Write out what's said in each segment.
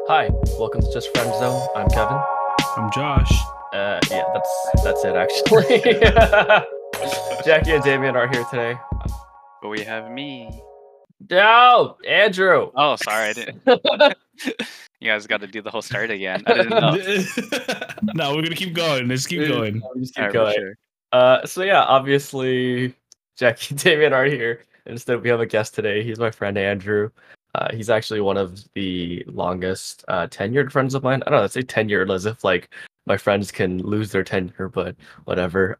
Hi, welcome to Just Friend Zone. I'm Kevin. I'm Josh. Yeah, that's it actually. Jackie and Damien are here today. But we have me. No, Andrew. Oh, sorry, I didn't. You guys got to do the whole start again. I didn't know. No, we're gonna keep going. Let's keep going. Just keep Alright, going. for sure. So yeah, obviously Jackie and Damien are here. Instead, we have a guest today. He's my friend Andrew. He's actually one of the longest tenured friends of mine. I don't know, I'd say tenured as if like my friends can lose their tenure, but whatever.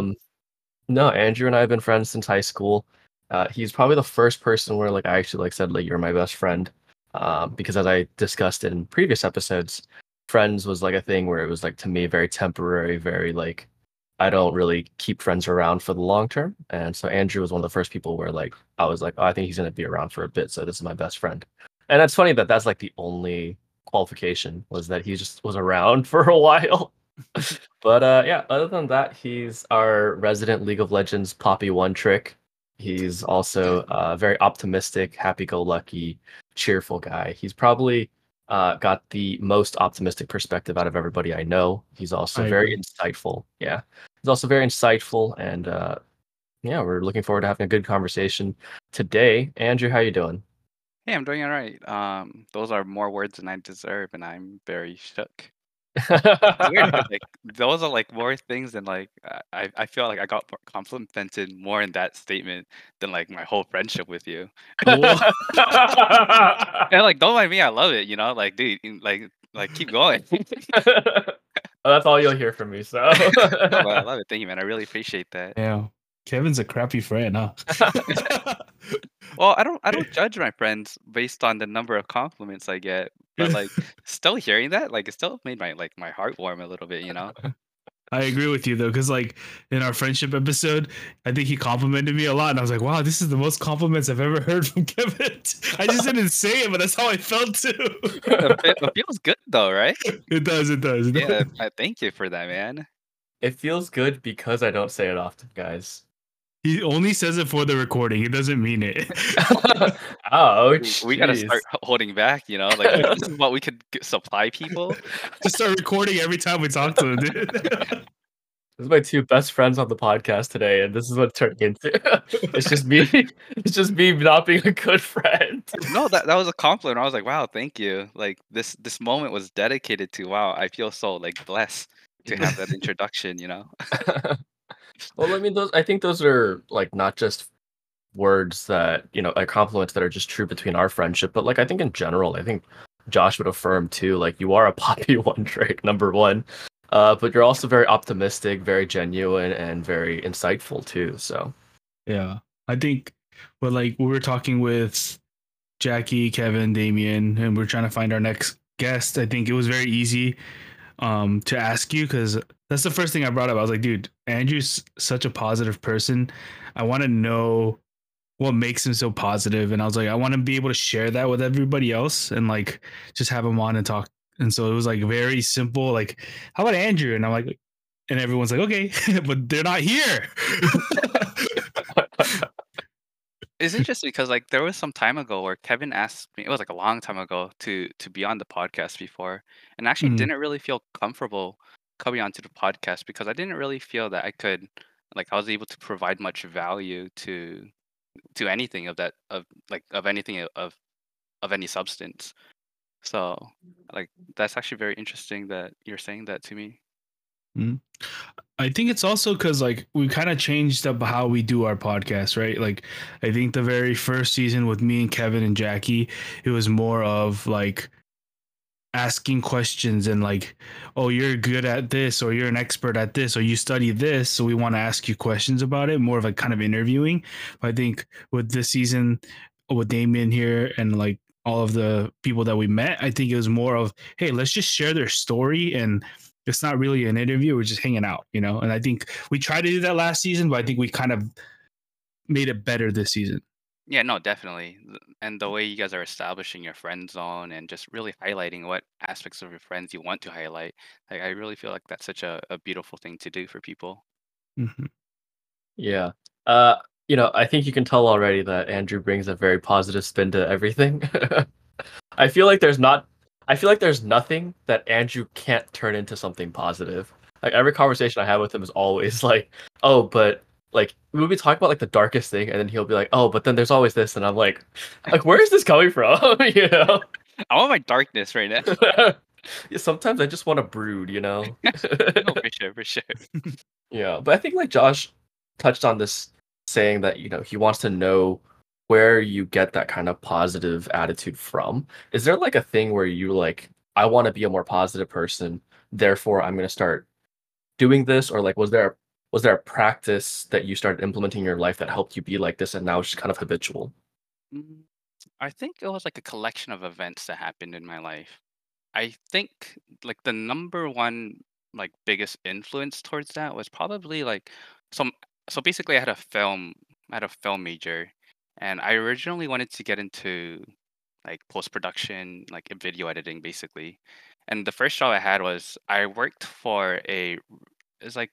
No, Andrew and I have been friends since high school. He's probably the first person where like I actually like said like you're my best friend. Because as I discussed in previous episodes, friends was like a thing where it was like to me very temporary, very like I don't really keep friends around for the long term. And so Andrew was one of the first people where like I was like, oh, I think he's gonna be around for a bit, so this is my best friend. And it's funny that that's like the only qualification was that he just was around for a while. But yeah, other than that, he's our resident League of Legends Poppy One Trick. He's also a very optimistic, happy-go-lucky, cheerful guy. He's probably got the most optimistic perspective out of everybody I know. He's also I very agree. insightful. Yeah, he's also very insightful, and yeah, we're looking forward to having a good conversation today. Andrew, how you doing? Hey, I'm doing all right. Those are more words than I deserve, and I'm very shook. It's weird because like those are like more things than like I feel like I got complimented more in that statement than like my whole friendship with you. Whoa. And like don't mind me, I love it. Like dude, like keep going. Well, that's all you'll hear from me. So No, but I love it. Thank you, man. I really appreciate that. Yeah. Kevin's a crappy friend, huh? Well, I don't judge my friends based on the number of compliments I get, but like still hearing that, like it still made my heart warm a little bit. I agree with you though, because like in our friendship episode, I think he complimented me a lot, and I was like, "Wow, this is the most compliments I've ever heard from Kevin." I just didn't say it, but that's how I felt too. It feels good though, right? It does. It does. Yeah, I thank you for that, man. it feels good because I don't say it often, guys. He only says it for the recording. He doesn't mean it. Ouch! We gotta Jeez. start holding back. Like this is what we could supply people. Just start recording every time we talk to him, dude. This is my two best friends on the podcast today, and this is what it's turning into. It's just me. It's just me not being a good friend. No, that was a compliment. I was like, wow, thank you. Like this moment was dedicated to wow. I feel so like blessed to have that introduction. Well, I mean, those. I think those are like not just words that like compliments that are just true between our friendship, but like I think in general, I think Josh would affirm too. Like you are a Poppy One Trick, number one. But you're also very optimistic, very genuine, and very insightful too. So Yeah. I think but like we were talking with Jackie, Kevin, Damien, and we're trying to find our next guest. I think it was very easy to ask you because that's the first thing I brought up. I was like, dude, Andrew's such a positive person. I want to know what makes him so positive. And I was like, I want to be able to share that with everybody else and like just have him on and talk. And so it was like very simple, like, how about Andrew? And I'm like, and everyone's like, okay, but they're not here. It's interesting because like there was some time ago where Kevin asked me, it was like a long time ago to be on the podcast before, and I actually Mm, didn't really feel comfortable coming onto the podcast because I didn't really feel that I was able to provide much value to anything of that of anything of any substance. So like that's actually very interesting that you're saying that to me. mm. I think it's also because like we kind of changed up how we do our podcast, right? Like I think the very first season with me and Kevin and Jackie, it was more of like asking questions and like, oh, you're good at this, or you're an expert at this, or you study this, so we want to ask you questions about it, more of like kind of interviewing. But I think with this season, with Damien here and like all of the people that we met, I think it was more of, hey, let's just share their story and it's not really an interview, we're just hanging out. And I think we tried to do that last season, but I think we kind of made it better this season. Yeah, no, definitely. And the way you guys are establishing your friend zone and just really highlighting what aspects of your friends you want to highlight, like I really feel like that's such a beautiful thing to do for people. Mhm. yeah, I think you can tell already that Andrew brings a very positive spin to everything. I feel like there's not I feel like there's nothing that Andrew can't turn into something positive. Like every conversation I have with him is always like, "Oh, but like we would be talking about like the darkest thing," and then he'll be like, "Oh, but then there's always this," and I'm like, where is this coming from? You know? I want my darkness right now. Yeah, sometimes I just want to brood, you know? No, for sure, for sure. Yeah, but I think like Josh touched on this saying that, he wants to know where you get that kind of positive attitude from. Is there like a thing where you like, I want to be a more positive person, therefore I'm going to start doing this? Or like, was there a practice that you started implementing in your life that helped you be like this and now it's just kind of habitual? Mm, I think it was like a collection of events that happened in my life. I think like the number one like biggest influence towards that was probably like some so basically I had a film major, and I originally wanted to get into like post production, like video editing basically. And the first job I had was I worked for it's like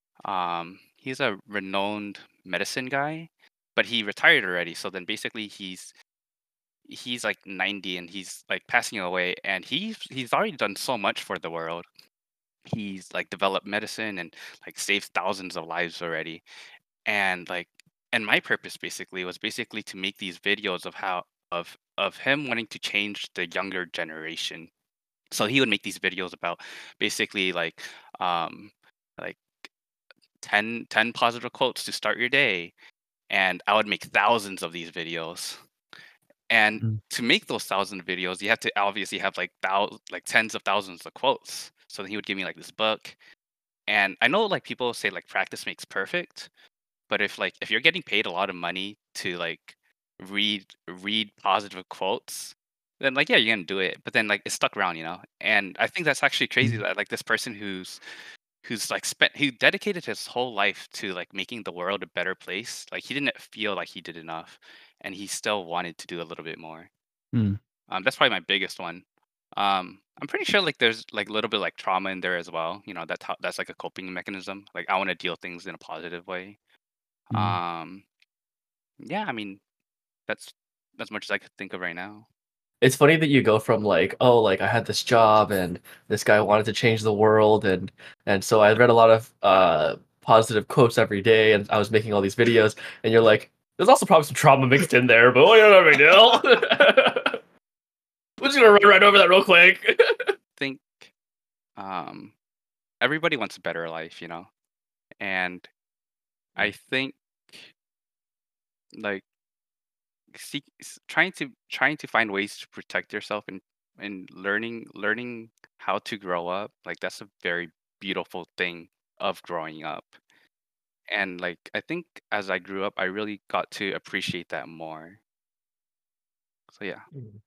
he's a renowned medicine guy, but he retired already. So then basically he's like 90 and he's like passing away, and he's already done so much for the world. He's like developed medicine and like saved thousands of lives already. And like and my purpose basically was basically to make these videos of how of him wanting to change the younger generation. So he would make these videos about basically um like 10 positive quotes to start your day, and I would make thousands of these videos. And Mm. to make those 1,000 videos, you have to obviously have like tens of thousands of quotes. So then he would give me like this book. And I know like people say like practice makes perfect, but if you're getting paid a lot of money to like read positive quotes, then like yeah, you're gonna do it. But then like it's stuck around. And I think that's actually crazy Mm. that like this person who's like who dedicated his whole life to like making the world a better place, like he didn't feel like he did enough, and he still wanted to do a little bit more. Mm. That's probably my biggest one. I'm pretty sure like there's like a little bit like trauma in there as well. That's like a coping mechanism. Like I want to deal things in a positive way. Mm. Um, yeah, I mean that's as much as I could think of right now. It's funny that you go from like, oh, like I had this job and this guy wanted to change the world and so I read a lot of positive quotes every day and I was making all these videos and you're like, there's also probably some trauma mixed in there, but what a big deal. We're just gonna run right over that real quick. Think um, everybody wants a better life, and I think like trying to find ways to protect yourself and learning how to grow up, like that's a very beautiful thing of growing up. And like I think as I grew up I really got to appreciate that more. So yeah.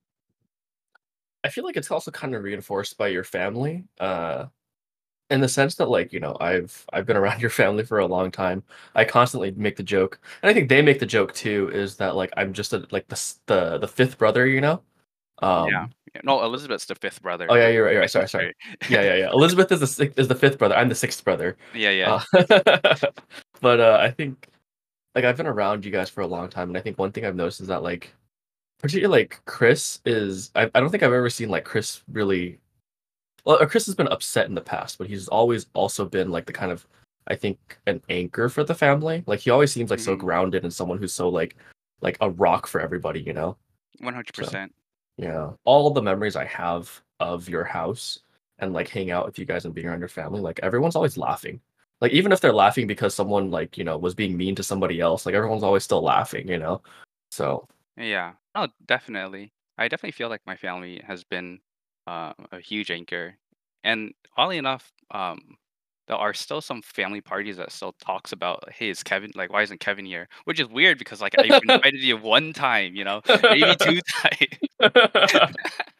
I feel like it's also kind of reinforced by your family, in the sense that like, I've been around your family for a long time. I constantly make the joke, and I think they make the joke too, is that like I'm just like the fifth brother, you know? Yeah, Um, yeah. No, Elizabeth's the fifth brother, oh yeah, like you're right, you're my right. Sorry, sorry. sister. Yeah, yeah, yeah. Elizabeth is the fifth brother. I'm the sixth brother. Yeah, yeah. Uh, but I think like I've been around you guys for a long time, and I think one thing I've noticed is that like particularly like Chris is I don't think I've ever seen like Chris really. Well, Chris has been upset in the past, but he's always also been like the kind of, I think, an anchor for the family. Like he always seems like so Hmm. grounded and someone who's so like a rock for everybody, you know? So 100%. yeah, all the memories I have of your house and like hanging out with you guys and being around your family, like everyone's always laughing. Like even if they're laughing because someone like, was being mean to somebody else, like everyone's always still laughing, you know? So Yeah. Oh, definitely. I definitely feel like my family has been a huge anchor. And oddly enough, there are still some family parties that still talks about, hey, is Kevin like why isn't Kevin here? Which is weird because like I've invited you one time, maybe two times.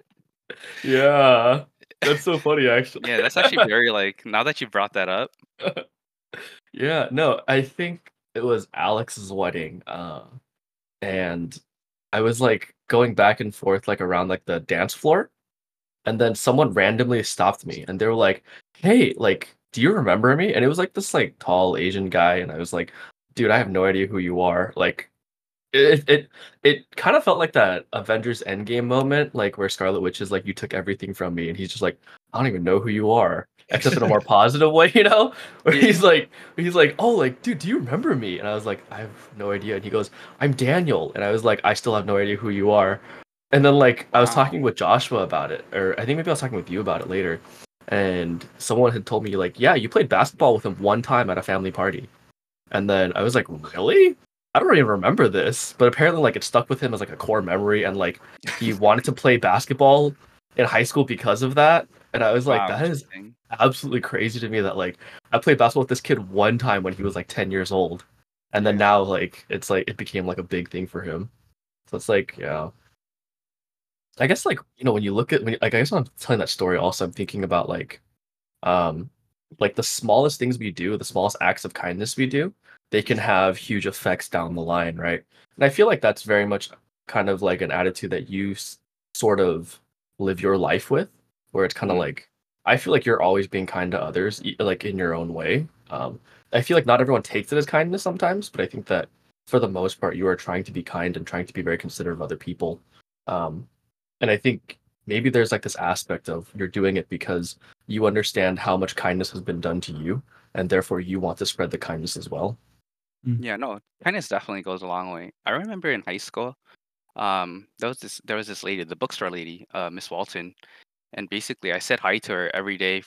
yeah, that's so funny actually. Yeah, that's actually very like now that you brought that up. Yeah, no, I think it was Alex's wedding, and I was like going back and forth like around like the dance floor, and then someone randomly stopped me, and they were like, "Hey, like, do you remember me?" And it was like this like tall Asian guy, and I was like, "Dude, I have no idea who you are." Like, it kind of felt like that Avengers Endgame moment, like where Scarlet Witch is like, "You took everything from me," and he's just like, "I don't even know who you are," except in a more positive way, you know? Where Yeah. he's like, "Oh, like, dude, do you remember me?" And I was like, "I have no idea." And he goes, "I'm Daniel," and I was like, "I still have no idea who you are." And then like I was Wow. talking with Joshua about it, or I think maybe I was talking with you about it later, and someone had told me like, "Yeah, you played basketball with him one time at a family party." And then I was like, really? I don't even remember this. But apparently, like, it stuck with him as like a core memory, and like he wanted to play basketball in high school because of that. And I was like, Wow, that is interesting. absolutely crazy to me that like I played basketball with this kid one time when he was like 10 years old. And then Yeah. now like it's like it became like a big thing for him. So it's like, yeah. I guess like, when you look at like I guess when I'm telling that story also I'm thinking about um like the smallest things we do, the smallest acts of kindness we do, they can have huge effects down the line, right? And I feel like that's very much kind of like an attitude that you sort of live your life with, where it's kind of Mhm. like I feel like you're always being kind to others, like in your own way. I feel like not everyone takes it as kindness sometimes, but I think that for the most part, you are trying to be kind and trying to be very considerate of other people. Um, and I think maybe there's like this aspect of you're doing it because you understand how much kindness has been done to you, and therefore you want to spread the kindness as well. Mm. Yeah, no, kindness definitely goes a long way. I remember in high school, there was this lady, the bookstore lady, Miss Walton, and basically I said hi to her every day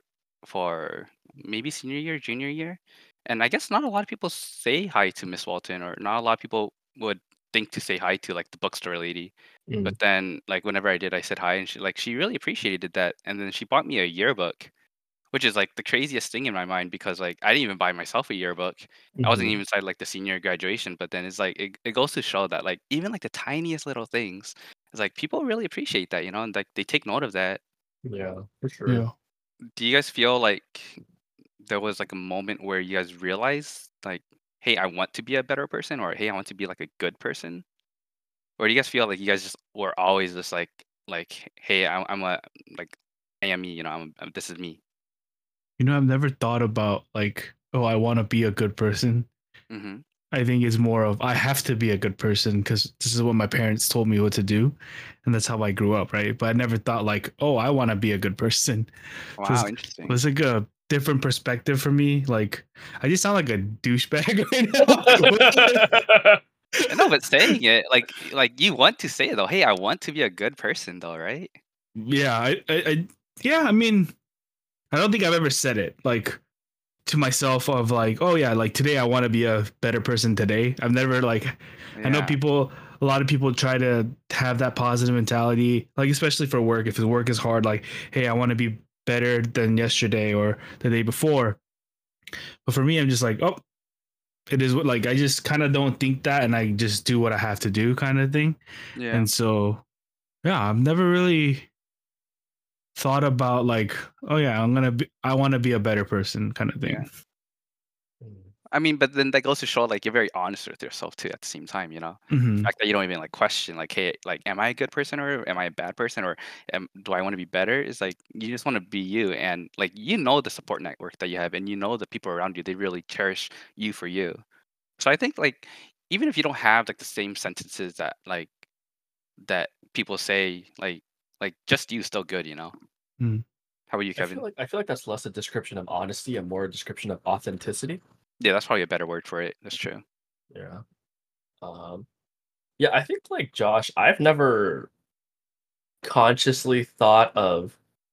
for maybe senior year, junior year. And I guess not a lot of people say hi to Miss Walton, or not a lot of people would think to say hi to like the bookstore lady. Mm. But then like whenever I did, I said hi, and she really appreciated that. And then she bought me a yearbook, which is like the craziest thing in my mind because like I didn't even buy myself a yearbook. I wasn't Hmm. even inside like the senior graduation, but then it's like it goes to show that like even like the tiniest little things, it's like people really appreciate that, and like they take note of that. Yeah, for sure. Yeah. Do you guys feel like there was like a moment where you guys realized like, hey, I want to be a better person, or hey, I want to be like a good person? Or do you guys feel like you guys just were always just like hey, I'm a like I am me, this is me. I've never thought about like, oh, I want to be a good person. Hmm. I think it's more of I have to be a good person because this is what my parents told me what to do, and that's how I grew up, right? But I never thought like, oh, I want to be a good person. So Wow, it interesting. was like a different perspective for me. Like I just sound like a douchebag right now. No, but saying it like you want to say it though. Hey, I want to be a good person though, right? Yeah, yeah. I mean, I don't think I've ever said it like to myself of like, oh yeah, like today I want to be a better person today. I've never like, I know Yeah. people, a lot of people try to have that positive mentality, like especially for work. If the work is hard, like, hey, I want to be better than yesterday or the day before. But for me, I'm just like, oh, it is what like I just kind of don't think that, and I just do what I have to do, kind of thing. Yeah. And so, yeah, I've never really thought about like, oh yeah, I want to be a better person, kind of Yeah. thing. Mm. I mean, but then that goes to show like you're very honest with yourself too at the same time. The Hmm. fact that you don't even like question like, hey, like am I a good person or am I a bad person or do I want to be better? Is like you just want to be you and like the support network that you have and the people around you, they really cherish you for you. So I think like even if you don't have like the same sentences that people say like just you still good. How about you, Kevin? I feel like that's less a description of honesty and more a description of authenticity. Yeah, that's probably a better word for it. That's true. Yeah. Um, yeah, I think like Josh, I've never consciously thought of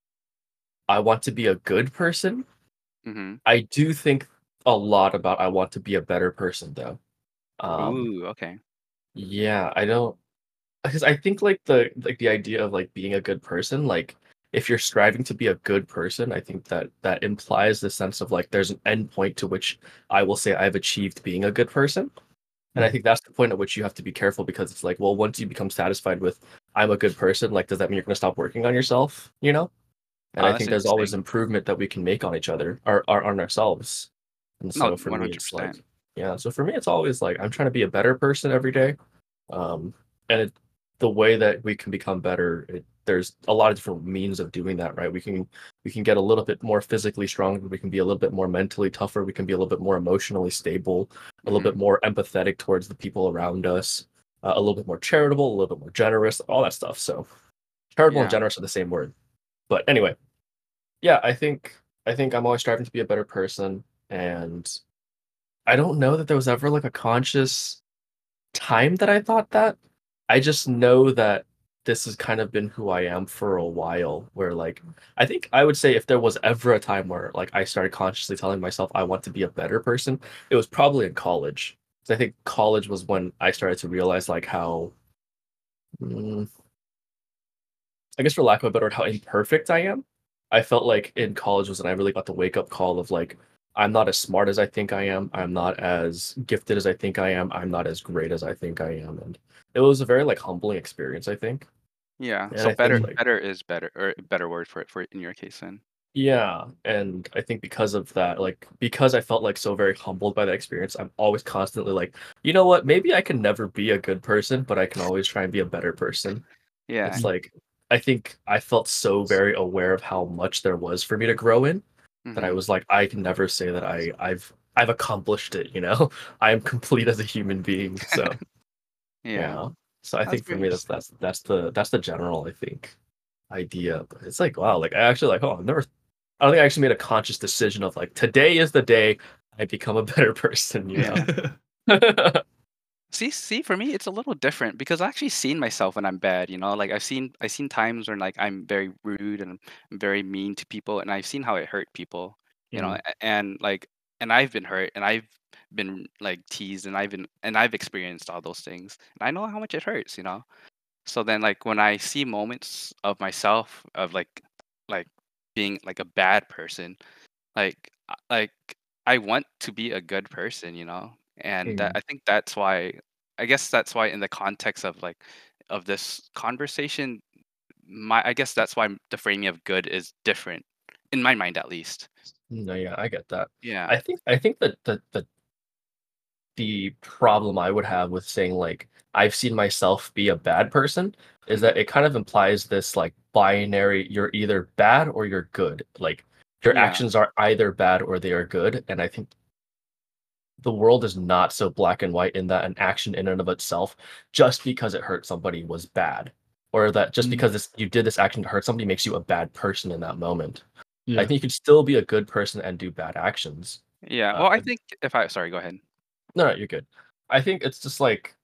I want to be a good person. Hmm. I do think a lot about I want to be a better person though. Um, Ooh, okay. yeah, I don't because I think like the idea of like being a good person, like if you're striving to be a good person, I think that that implies the sense of like there's an end point to which I will say I've achieved being a good person. And I think that's the point at which you have to be careful because it's like, well, once you become satisfied with I'm a good person, like does that mean you're gonna stop working on yourself? And I That's think there's always interesting. improvement that we can make on each other or on ourselves. And No, so for me, it's like, 100%. yeah. So for me, it's always like I'm trying to be a better person every day. And the way that we can become better, there's a lot of different means of doing that, right? We can we can get a little bit more physically stronger, we can be a little bit more mentally tougher, we can be a little bit more emotionally stable, a little bit more empathetic towards the people around us, a little bit more charitable, a little bit more generous, all that stuff. So charitable and Yeah. generous are the same word. But anyway, yeah, I think I'm always striving to be a better person, and I don't know that there was ever like a conscious time that I thought that. I just know that this has kind of been who I am for a while, where like I think I would say if there was ever a time where like I started consciously telling myself I want to be a better person, it was probably in college. 'Cause I think college was when I started to realize like how mm, I guess for lack of a better word, how imperfect I am. I felt like in college was when I really got the wake up call of like, I'm not as smart as I think I am. I'm not as gifted as I think I am. I'm not as great as I think I am. And it was a very like humbling experience, I think. Yeah. And So I think better like, better is better, or a better word for it in your case then. yeah. And I think because of that, like, because I felt like so very humbled by that experience, I'm always constantly like, you know what? Maybe I can never be a good person, but I can always try and be a better person. Yeah. It's like I think I felt so very aware of how much there was for me to grow in that I hmm was like, I can never say that I've accomplished it, you know? I am complete as a human being. So Yeah. yeah. So I That's think for very me interesting. that's the general, I think, idea. But it's like, wow, like I actually like, oh, I don't think I actually made a conscious decision of like today is the day I become a better person, you know? Yeah. See, for me, it's a little different because I actually seen myself when I'm bad. Like I've seen times when like I'm very rude and I'm very mean to people, and I've seen how it hurt people. Mm, And like, and I've been hurt, and I've been like teased, and I've experienced all those things, and I know how much it hurts. So then, like when I see moments of myself of like being like a bad person, like I want to be a good person. And that mm. I think that's why I guess that's why in the context of like of this conversation, I guess that's why the framing of good is different in my mind at least. No, yeah, I get that. Yeah. I think that the problem I would have with saying like I've seen myself be a bad person is hmm that it kind of implies this like binary, you're either bad or you're good. Like your Yeah. actions are either bad or they are good. And I think the world is not so black and white in that an action in and of itself, just because it hurt somebody, was bad. Or that just Mm, because you did this action to hurt somebody makes you a bad person in that moment. I yeah. think you can still be a good person and do bad actions. Yeah. Uh, Well, I think if I sorry, go ahead. no, you're good. I think it's just like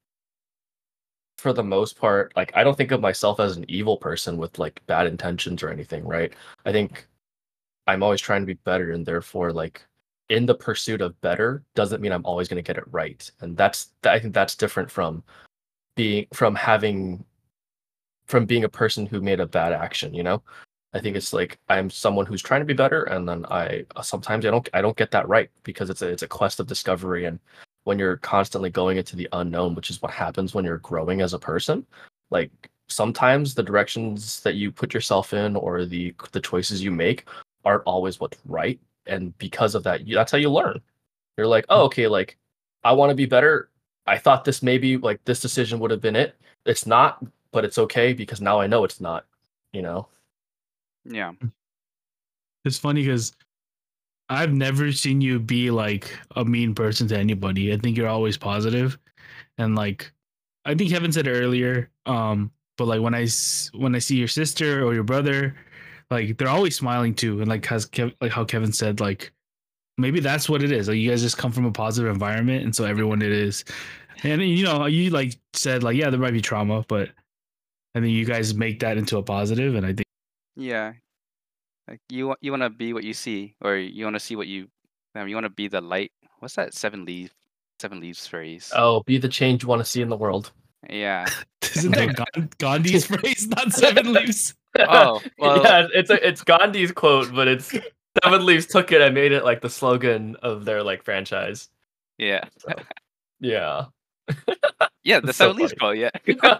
for the most part, like I don't think of myself as an evil person with like bad intentions or anything, right? I think I'm always trying to be better, and therefore like in the pursuit of better doesn't mean I'm always going to get it right. And I think that's different from being from having from being a person who made a bad action, you know? I think Mhm. it's like I'm someone who's trying to be better, and then I sometimes I don't get that right because it's a quest of discovery, and when you're constantly going into the unknown, which is what happens when you're growing as a person, like sometimes the directions that you put yourself in or the choices you make aren't always what's right, and because of that, that's how you learn. You're like, oh, okay, like I want to be better. I thought this maybe like this decision would have been it. It's not, but it's okay because now I know it's not, you know? Yeah. It's funny because I've never seen you be like a mean person to anybody. I think you're always positive, and like I think Kevin said earlier, but like when I see your sister or your brother, like they're always smiling too, and like like how Kevin said, like maybe that's what it is. Like you guys just come from a positive environment, and so everyone it is. And then, you like said like yeah, there might be trauma, but I think you guys make that into a positive, and I think Yeah. Like you want to be what you see, or you want to see what you want to be the light. What's that seven leaves phrase? Oh, be the change you want to see in the world. Yeah. isn't that Gandhi's phrase, not seven leaves? Oh, well, Yeah, it's Gandhi's quote, but it's Seven Leaves took it and made it like the slogan of their like franchise. yeah. So yeah, Yeah, the it's so seven leaves funny. quote, yeah.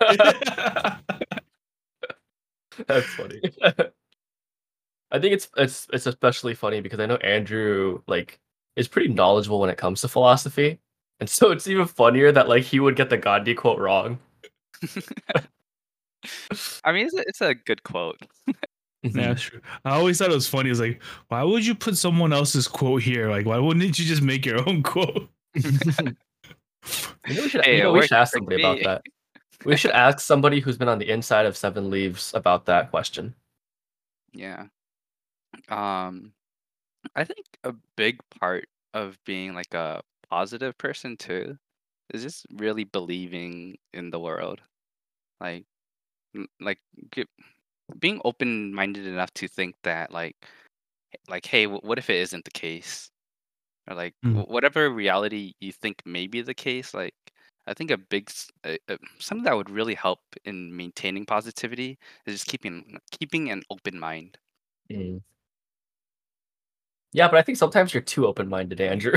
That's funny. I think it's especially funny because I know Andrew like is pretty knowledgeable when it comes to philosophy, and so it's even funnier that like he would get the Gandhi quote wrong. I mean, it's a good quote. Yeah, that's true. I always thought it was funny. It's like, why would you put someone else's quote here? Like, why wouldn't you just make your own quote? We should, Hey, it we worked should ask for somebody about me. that. We should ask somebody who's been on the inside of Seven Leaves about that question. Yeah. Um, I think a big part of being like a positive person too is just really believing in the world. Like, like being open-minded enough to think that like, hey, what if it isn't the case? Or like Mm. whatever reality you think may be the case, like I think a something that would really help in maintaining positivity is just keeping an open mind. Mm. Yeah, but I think sometimes you're too open-minded, Andrew.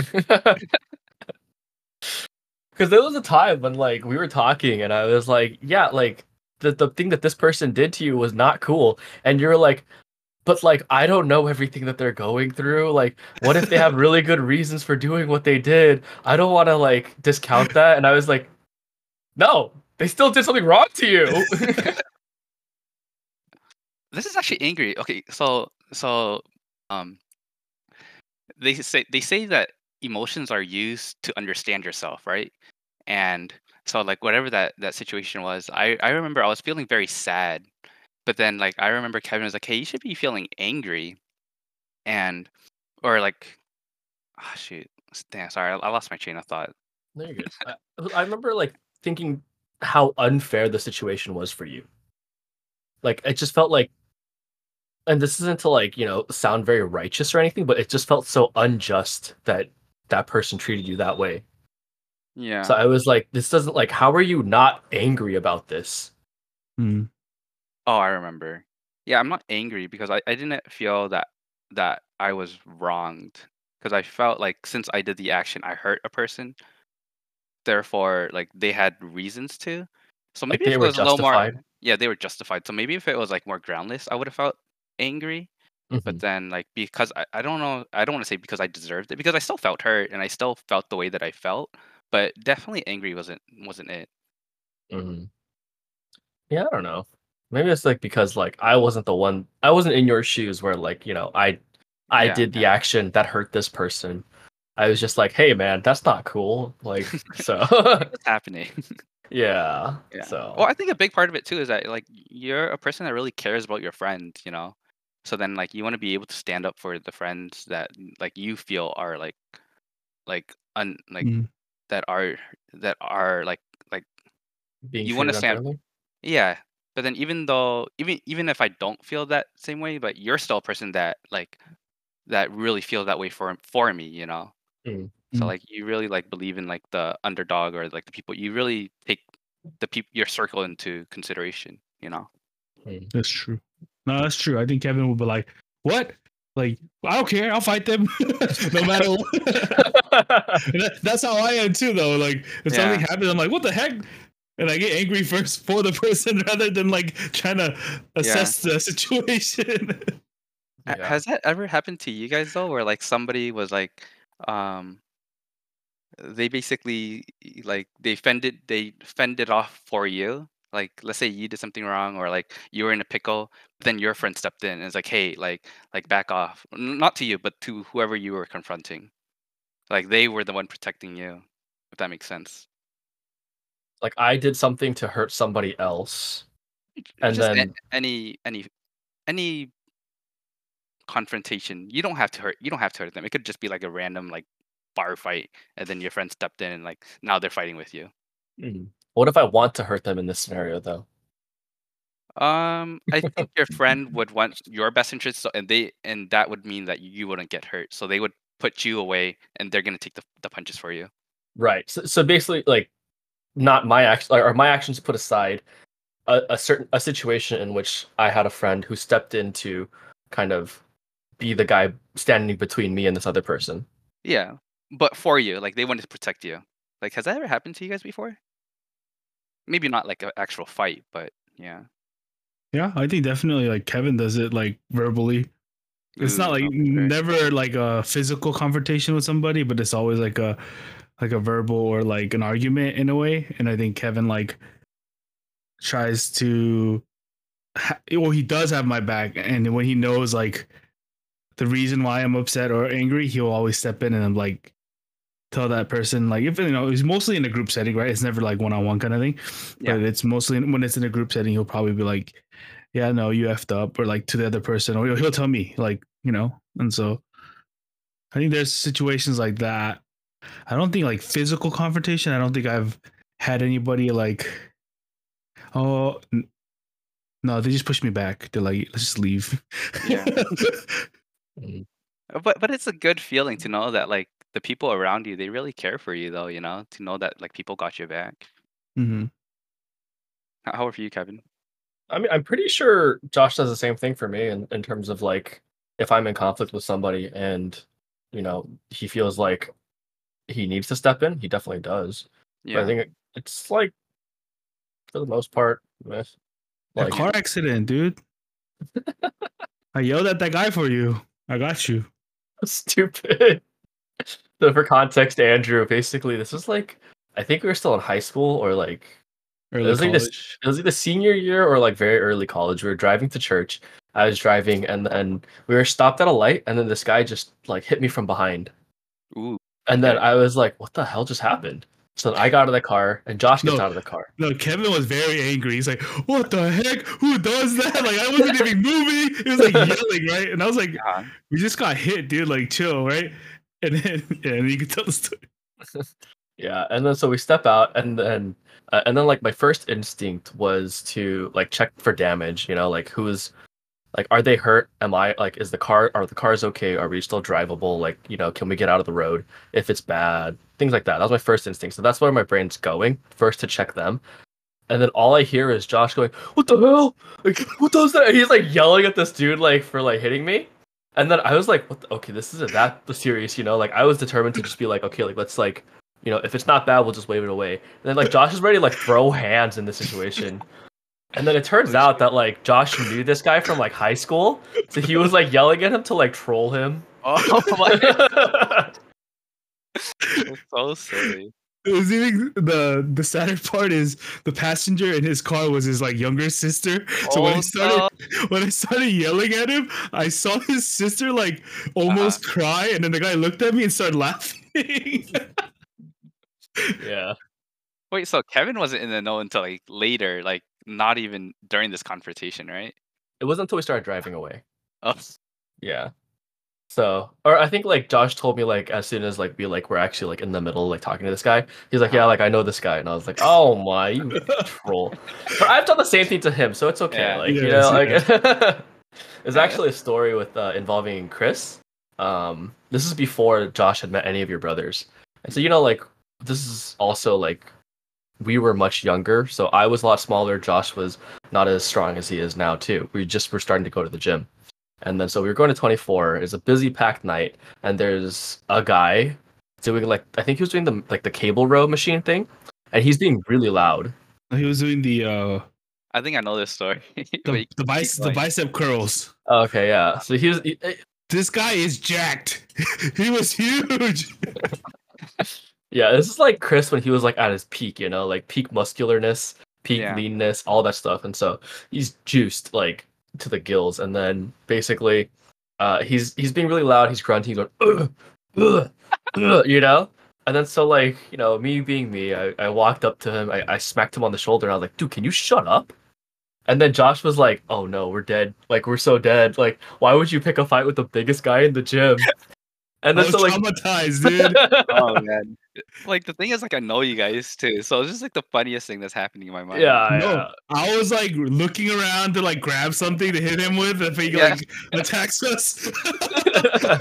Because there was a time when like we were talking and I was like, yeah, like the thing that this person did to you was not cool. And you're like, but like I don't know everything that they're going through. Like, what if they have really good reasons for doing what they did? I don't want to like discount that. And I was like, no, they still did something wrong to you. This is actually angry. Okay, so um they say that emotions are used to understand yourself, right? And so like whatever that situation was, I remember I was feeling very sad, but then like I remember Kevin was like, "Hey, you should be feeling angry," and or like, oh shoot, damn, sorry, I lost my train of thought. No, you're good. I remember like thinking how unfair the situation was for you. Like it just felt like, and this isn't to like sound very righteous or anything, but it just felt so unjust that that person treated you that way. So Yeah. I was like, this doesn't like. How are you not angry about this? Mm. Oh, I remember. Yeah, I'm not angry because I didn't feel that I was wronged because I felt like since I did the action, I hurt a person. Therefore, like they had reasons to. So Like maybe if they it were was a little more, justified. yeah, they were justified. So maybe if it was like more groundless, I would have felt angry. But Hmm. then like because I don't know, I don't want to say because I deserved it because I still felt hurt and I still felt the way that I felt, but definitely angry wasn't it. Hmm. Yeah, I don't know. Maybe it's like because like I wasn't the one. I wasn't in your shoes where like I Yeah, did the action that hurt this person. I was just like, hey man, that's not cool. Like so. what's happening? Yeah. Yeah. Well, So. I think a big part of it too is that like you're a person that really cares about your friend, you know. So then like you want to be able to stand up for the friends that like you feel are like Mm. that are like Being you want to treated stand, unfairly? yeah. But then even though even if I don't feel that same way, but you're still a person that like that really feels that way for me, you know. Mm, So Mm. like you really like believe in like the underdog or like the people you really take the people your circle into consideration, you know. mm. That's true. No, that's true. I think Kevin would be like, "What? Like, I don't care. I'll fight them, no matter what." And that's how I am too, though. Like, if something Yeah. happens, I'm like, "What the heck?" And I get angry first for the person rather than like trying to Yeah. assess the situation. Yeah. Has that ever happened to you guys though, where like somebody was like, um, they basically like they fended off for you? Like, let's say you did something wrong, or like you were in a pickle, then your friend stepped in and is like, "Hey, like back off." Not to you, but to whoever you were confronting. Like they were the one protecting you, if that makes sense. Like I did something to hurt somebody else, and Just then any confrontation. You don't have to hurt them. It could just be like a random like bar fight, and then your friend stepped in and like now they're fighting with you. what if I want to hurt them in this scenario though? I think your friend would want your best interest, so, and that would mean that you wouldn't get hurt. So they would put you away, and they're gonna take the punches for you. Right. So basically, like not my action or my actions put aside, a certain a situation in which I had a friend who stepped in to kind of be the guy standing between me and this other person. Yeah, but for you, like they wanted to protect you. Like, has that ever happened to you guys before? Maybe not like an actual fight, but yeah. Yeah, I think definitely like Kevin does it like verbally. It's not Ooh, like no, for sure. never like a physical confrontation with somebody, but it's always like a verbal or like an argument in a way. And I think Kevin like tries to well, he does have my back, and when he knows like the reason why I'm upset or angry, he'll always step in and I'm like tell that person, like, if it's mostly in a group setting, right? It's never like one-on-one kind of thing, Yeah. but it's mostly when it's in a group setting, he'll probably be like, yeah, no, you effed up, or like to the other person, or he'll tell me, like, and so I think there's situations like that. I don't think like physical confrontation, I don't think I've had anybody like, oh no, they just pushed me back, they're like, let's just leave. Yeah. Mhm. But it's a good feeling to know that like the people around you, they really care for you though, to know that like people got your back. Mm-hmm. How about for you, Kevin? I mean, I'm pretty sure Josh does the same thing for me in terms of like if I'm in conflict with somebody and he feels like he needs to step in, he definitely does. But I Yeah. think it's like for the most part, with A like car accident, dude. I yelled at that guy for you. I got you. stupid. So for context, Andrew, basically this was like I think we were still in high school or like it Early was like this. college. It was either senior year or like very early college. We were driving to church. I was driving, and then we were stopped at a light, and then this guy just like hit me from behind, Ooh. and then Okay. I was like, "What the hell just happened?" So then I got out of the car, and Josh gets No, out of the car. no, Kevin was very angry. He's like, "What the heck? Who does that?" Like, I wasn't even moving. It was like yelling, right? And I was like, Yeah. "We just got hit, dude. Like, chill, right?" And then, and you can tell the story. Yeah, and then so we step out, and then like my first instinct was to like check for damage. Like who's like, are they hurt? Am I like, are the cars okay? Are we still drivable? Like, can we get out of the road if it's bad? Things like that. That was my first instinct. So that's where my brain's going first to check them. And then all I hear is Josh going, "What the hell? Like, who does that?" And he's like yelling at this dude like for like hitting me. And then I was like, okay, this isn't that serious, Like I was determined to just be like, okay, like let's like, if it's not bad, we'll just wave it away. And then like Josh is ready to like throw hands in this situation. And then it turns Holy out shit. that like Josh knew this guy from like high school, so he was like yelling at him to like troll him. Oh my god. That's so silly. It was even the sadder part is the passenger in his car was his like younger sister. So Oh no. when I started yelling at him, I saw his sister like almost cry, and then the guy looked at me and started laughing. Yeah. Wait, so Kevin wasn't in the know until like later, like not even during this confrontation, right? It wasn't until we started driving away. Oh, Yeah. So, or I think like Josh told me like as soon as like we like were actually like in the middle like talking to this guy, he's like, "Yeah, like I know this guy," and I was like, "Oh my, you troll!" But I've done the same thing to him, so it's okay. Yeah. Like Yes, like there's Yeah. actually a story with involving Chris. This is before Josh had met any of your brothers, and so like this is also like we were much younger, so I was a lot smaller. Josh was not as strong as he is now too. We just were starting to go to the gym. And then so we were going to 24. It's a busy packed night, and there's a guy doing like I think he was doing the cable row machine thing, and he's being really loud. He was doing the I think I know this story. But the keep going. bicep curls. Okay, yeah. So This guy is jacked. He was huge. yeah, this is like Chris when he was like at his peak, like peak muscularness, peak Yeah. leanness, all that stuff. And so he's juiced like to the gills, and then basically he's being really loud, he's grunting, he's going ugh, ugh, and then so like me being me, I walked up to him, I smacked him on the shoulder, and I was like, "Dude, can you shut up?" And then Josh was like, "Oh no, we're dead, like we're so dead, like why would you pick a fight with the biggest guy in the gym?" And I then was so like traumatized, dude. Oh man. Like the thing is, like I know you guys too, so it's just like the funniest thing that's happening in my mind. No, I was like looking around to like grab something to hit him with if he Yeah. like attacks us. yeah.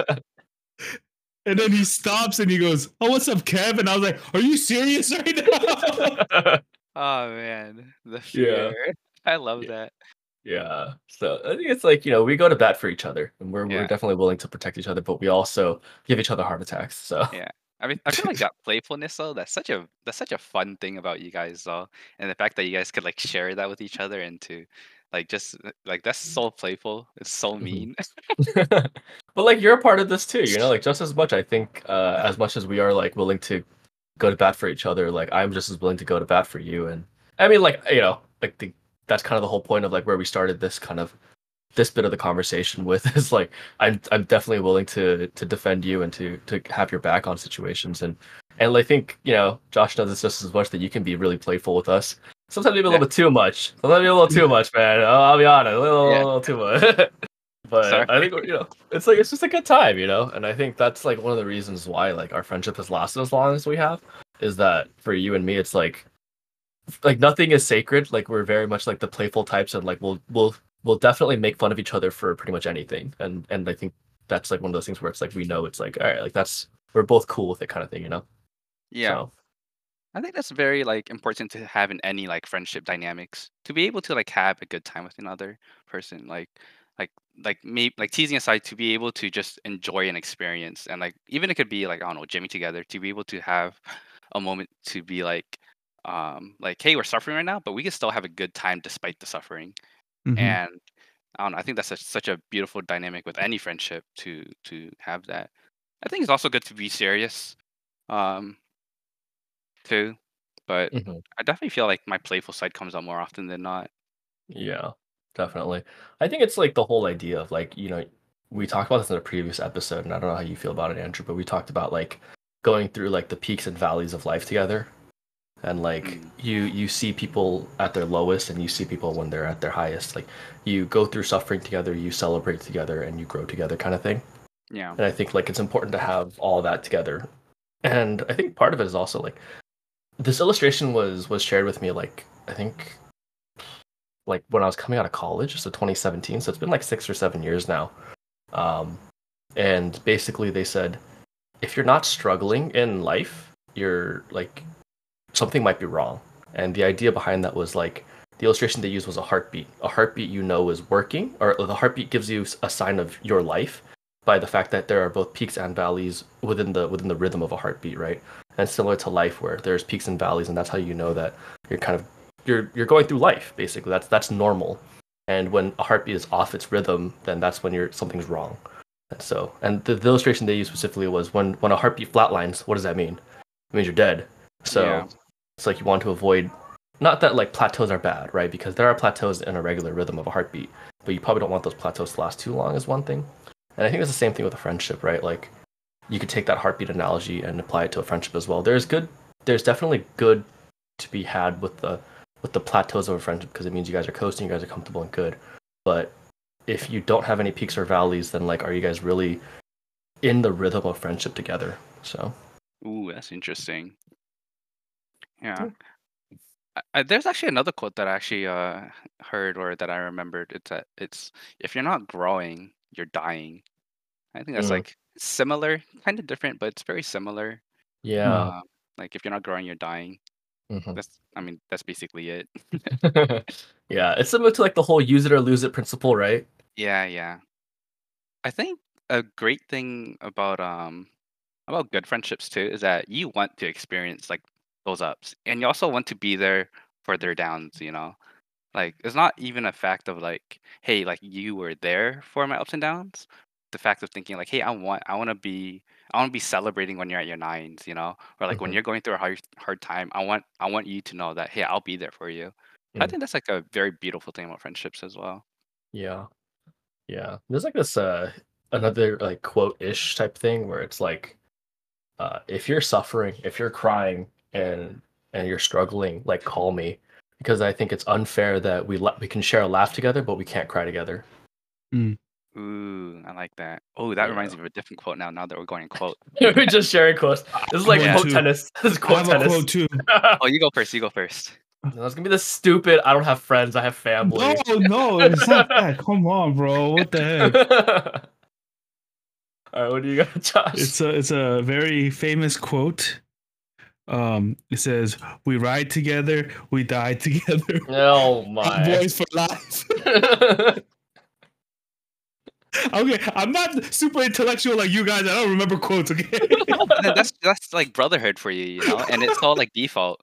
And then he stops and he goes, "Oh, what's up, Kev?" And I was like, "Are you serious right now?" Oh man, the fear. I love that. Yeah. So I think it's like, we go to bat for each other, and we're Yeah. definitely willing to protect each other, but we also give each other heart attacks. So Yeah. I mean, I feel like that playfulness though, that's such a fun thing about you guys though. And the fact that you guys could like share that with each other and to like just like that's so playful. It's so Mhm. mean. but like you're a part of this too, like just as much, I think, as much as we are like willing to go to bat for each other, like I'm just as willing to go to bat for you. And I mean like, like that's kind of the whole point of like where we started this bit of the conversation with is like I'm definitely willing to defend you and to have your back on situations and I think Josh knows this just as much that you can be really playful with us. Sometimes maybe a Yeah. little bit too much. Sometimes maybe a little too much, man. I'll be honest, a little too much. But Sorry. I think it's just a good time, and I think that's like one of the reasons why like our friendship has lasted as long as we have is that for you and me it's like nothing is sacred. Like we're very much like the playful types and like we'll definitely make fun of each other for pretty much anything. And I think that's like one of those things where it's like we know it's like all right, like we're both cool with it kind of thing, Yeah. So I think that's very like important to have in any like friendship dynamics to be able to like have a good time with another person like me like teasing aside to be able to just enjoy an experience and like even it could be like I don't know gymming together to be able to have a moment to be like hey we're suffering right now but we can still have a good time despite the suffering Mhm. and I don't know I think that's such a beautiful dynamic with any friendship to have that. I think it's also good to be serious um too. But mhm. I definitely feel like my playful side comes out more often than not. Yeah, definitely. I think it's like the whole idea of like, we talked about this in a previous episode, and I don't know how you feel about it, Andrew, but we talked about like going through like the peaks and valleys of life together. And like Mm, you see people at their lowest and you see people when they're at their highest. Like you go through suffering together, you celebrate together, and you grow together kind of thing. yeah. And I think like it's important to have all that together. And I think part of it is also like this illustration was shared with me like I think like when I was coming out of college, so 2017. So it's been like 6 or 7 years now. Um, and basically they said if you're not struggling in life, you're like something might be wrong. And the idea behind that was like the illustration they used was a heartbeat. A heartbeat is working, or the heartbeat gives you a sign of your life by the fact that there are both peaks and valleys within the rhythm of a heartbeat, right? And similar to life where there's peaks and valleys, and that's how you know that you're kind of you're going through life basically. That's normal. And when a heartbeat is off its rhythm, then that's when something's wrong. And the illustration they used specifically was when a heartbeat flatlines, what does that mean? It means you're dead. Yeah. So it's like you want to avoid, not that like plateaus are bad, right? Because there are plateaus in a regular rhythm of a heartbeat, but you probably don't want those plateaus to last too long is one thing. And I think it's the same thing with a friendship, right? Like you could take that heartbeat analogy and apply it to a friendship as well. There's definitely good to be had with the plateaus of a friendship because it means you guys are coasting, you guys are comfortable and good. But if you don't have any peaks or valleys, then like are you guys really in the rhythm of friendship together? So Ooh, that's interesting. Yeah. There's actually another quote that I actually heard or that I remembered. It's that it's if you're not growing, you're dying. I think that's mm, like similar, kind of different, but it's very similar. yeah. Like if you're not growing, you're dying. Mhm. I mean, that's basically it. Yeah, it's similar to like the whole use it or lose it principle, right? Yeah, yeah. I think a great thing about good friendships too is that you want to experience like those ups and you also want to be there for their downs, you know? Like it's not even a fact of like, hey, like you were there for my ups and downs. The fact of thinking like, hey, I want to be celebrating when you're at your nines, you know? Or like when Mhm. you're going through a hard time, I want you to know that hey, I'll be there for you. I Mm. think that's like a very beautiful thing about friendships as well. Yeah, yeah. There's like this another like quote-ish type thing where it's like if you're suffering, if you're crying and you're struggling, like call me because I think it's unfair that we can share a laugh together, but we can't cry together. Mm. Ooh, I like that. Oh, that Yeah. reminds me of a different quote now that we're going in quote. We're just sharing quotes. This is I have like one Yeah. quote too. tennis. This is I quote have a tennis. quote too. Oh, you go first. You go first. No, it's gonna be this stupid. I don't have friends. I have No, family. no, it's not that. Come on, bro. What the heck? All right, what do you got, Josh? It's a very famous quote. It says, "We ride together, we die together. Oh Our my. boys for life." Okay, I'm not super intellectual like you guys. I don't remember quotes. Okay. Then that's like brotherhood for you, you know, and it's all like default.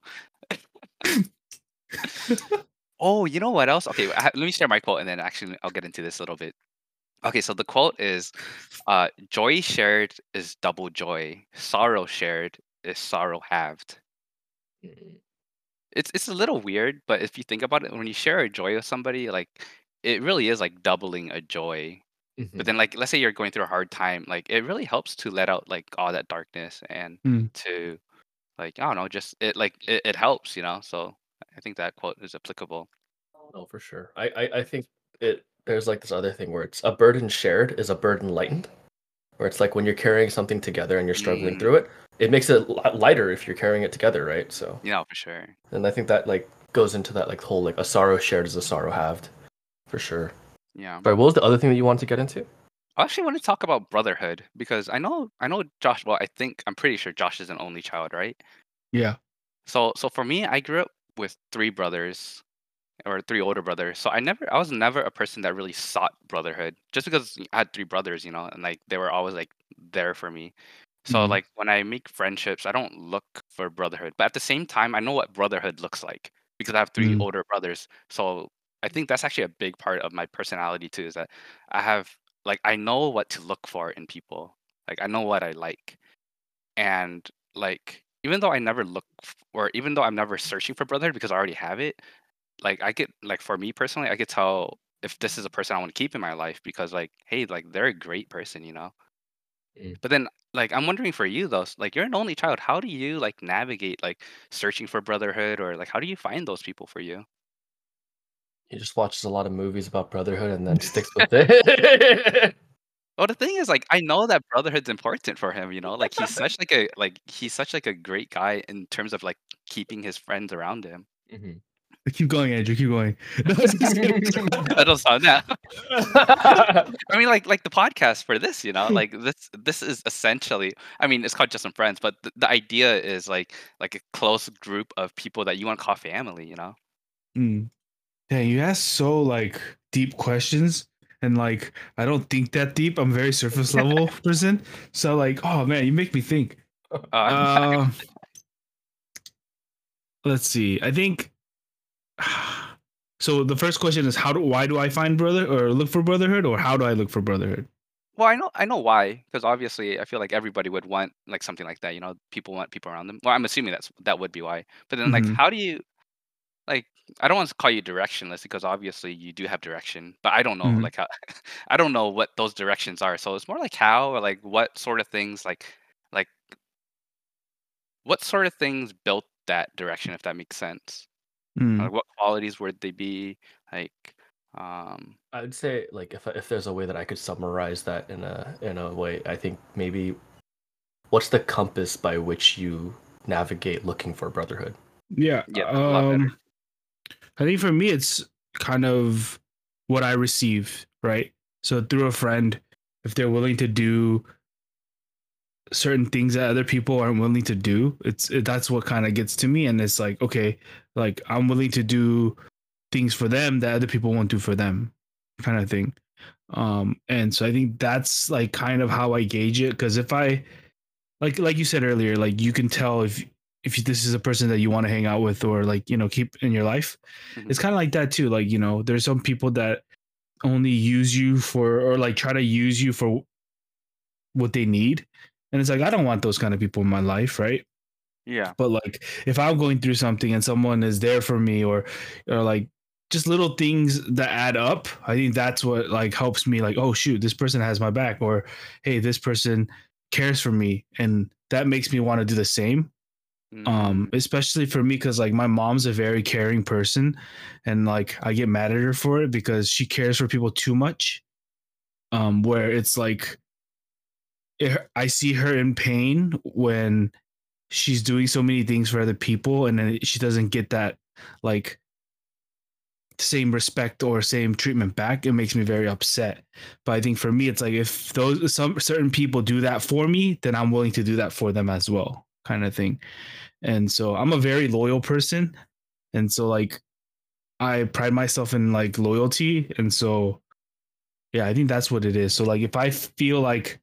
Oh, you know what else? Okay, let me share my quote, and then actually I'll get into this a little bit. Okay, so the quote is, "Joy shared is double joy. Sorrow shared is sorrow halved." it's a little weird, but if you think about it, when you share a joy with somebody, like it really is like doubling a joy. But Mhm. then, like, let's say you're going through a hard time, like it really helps to let out like all that darkness and Mm. to like I don't know, just it helps, you know. So I think that quote is applicable. No, for sure. I think there's like this other thing where it's a burden shared is a burden lightened. Where it's like when you're carrying something together and you're struggling Mm, through it, it makes it lighter if you're carrying it together, right? So, yeah, for sure. and I think that like goes into that like whole like a sorrow shared is a sorrow halved, for sure. Yeah. Sorry, what was the other thing that you wanted to get into? I actually want to talk about brotherhood because I know Josh. Well, I'm pretty sure Josh is an only child, right? Yeah. So for me, I grew up with three brothers or three older brothers. So I was never a person that really sought brotherhood just because I had three brothers, you know, and like they were always like there for me. So Mm. like when I make friendships, I don't look for brotherhood, but at the same time, I know what brotherhood looks like because I have three Mm. older brothers. So I think that's actually a big part of my personality too, is that I have like I know what to look for in people. Like I know what I like. And like even though I never look or even though I'm never searching for brotherhood because I already have it, like I get like for me personally, I could tell if this is a person I want to keep in my life because like, hey, like they're a great person, you know. Mm. But then like I'm wondering for you though, like you're an only child, how do you like navigate like searching for brotherhood or like how do you find those people for you? He just watches a lot of movies about brotherhood and then sticks with it. Well, the thing is, like, I know that brotherhood's important for him, you know. Like, he's such like a great guy in terms of like keeping his friends around him. Mhm. Keep going, Andrew. Keep going. No, just kidding. I don't sound that. I mean, like the podcast for this, you know, like this is essentially. I mean, it's called Just Some Friends, but the idea is like a close group of people that you want to call family, you know. Mm. Dang, you ask so like deep questions, and like I don't think that deep. I'm a very surface level person. So like, oh man, you make me think. Uh, Um, let's see. I think so. The first question is why do I find brother or look for brotherhood, or how do I look for brotherhood? well, I know why, because obviously I feel like everybody would want like something like that, you know. People want people around them. Well, I'm assuming that would be why. But then like, Hmm. how do you like? I don't want to call you directionless because obviously you do have direction, but I don't know Hmm. like how I don't know what those directions are. So it's more like how or like what sort of things like what sort of things built that direction, if that makes sense. Like Mm. what qualities would they be? Like um I would say like if there's a way that I could summarize that in a way, I think maybe what's the compass by which you navigate looking for brotherhood? Yeah. yeah, that's a lot better. I think for me, it's kind of what I receive, right? So through a friend, if they're willing to do certain things that other people aren't willing to do, that's what kind of gets to me. And it's like, okay, like I'm willing to do things for them that other people won't do for them, kind of thing. And so I think that's like kind of how I gauge it. Because if I like you said earlier, like you can tell if this is a person that you want to hang out with or like keep in your life. Mhm. It's kind of like that too. Like there's some people that only use you for or like try to use you for what they need, and it's like I don't want those kind of people in my life, right? Yeah. But like if I'm going through something and someone is there for me or like just little things that add up, I think that's what like helps me like, oh shoot, this person has my back, or hey, this person cares for me, and that makes me want to do the same. Mm, Especially for me because like my mom's a very caring person, and like I get mad at her for it because she cares for people too much. Where it's like I see her in pain when she's doing so many things for other people and then she doesn't get that like same respect or same treatment back. It makes me very upset. But I think for me it's like if those some certain people do that for me, then I'm willing to do that for them as well, kind of thing. And so I'm a very loyal person, and so like I pride myself in like loyalty, and so yeah, I think that's what it is. So like if I feel like,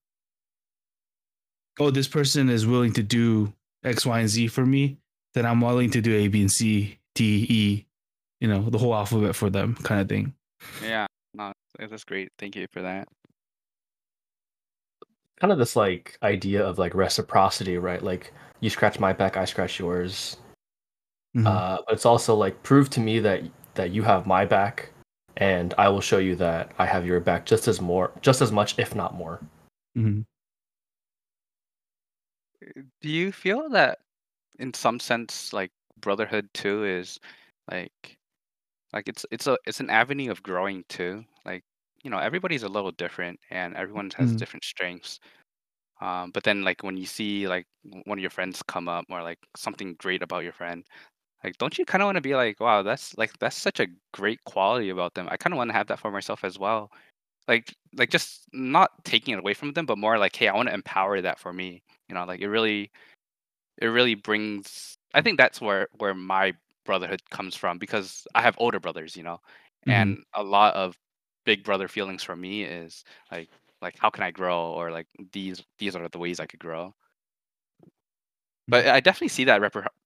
oh, this person is willing to do X, Y, and Z for me, then I'm willing to do A, B, and C, D, E, the whole alphabet for them, kind of thing. yeah. No, that's great. Thank you for that. Kind of this like idea of like reciprocity, right? Like you scratch my back, I scratch yours. But it's also like prove to me that you have my back, and I will show you that I have your back just as much, if not more. Mm-hmm. Do you feel that in some sense, like brotherhood too is like it's an avenue of growing too. Like, everybody's a little different and everyone has Mm-hmm. different strengths. But then like when you see like one of your friends come up or like something great about your friend, like don't you kind of want to be like, wow, that's such a great quality about them. I kind of want to have that for myself as well. Like just not taking it away from them, but more like, hey, I want to empower that for me. Like it really brings. I think that's where my brotherhood comes from because I have older brothers, Mm-hmm. and a lot of big brother feelings for me is like how can I grow, or like these are the ways I could grow. But I definitely see that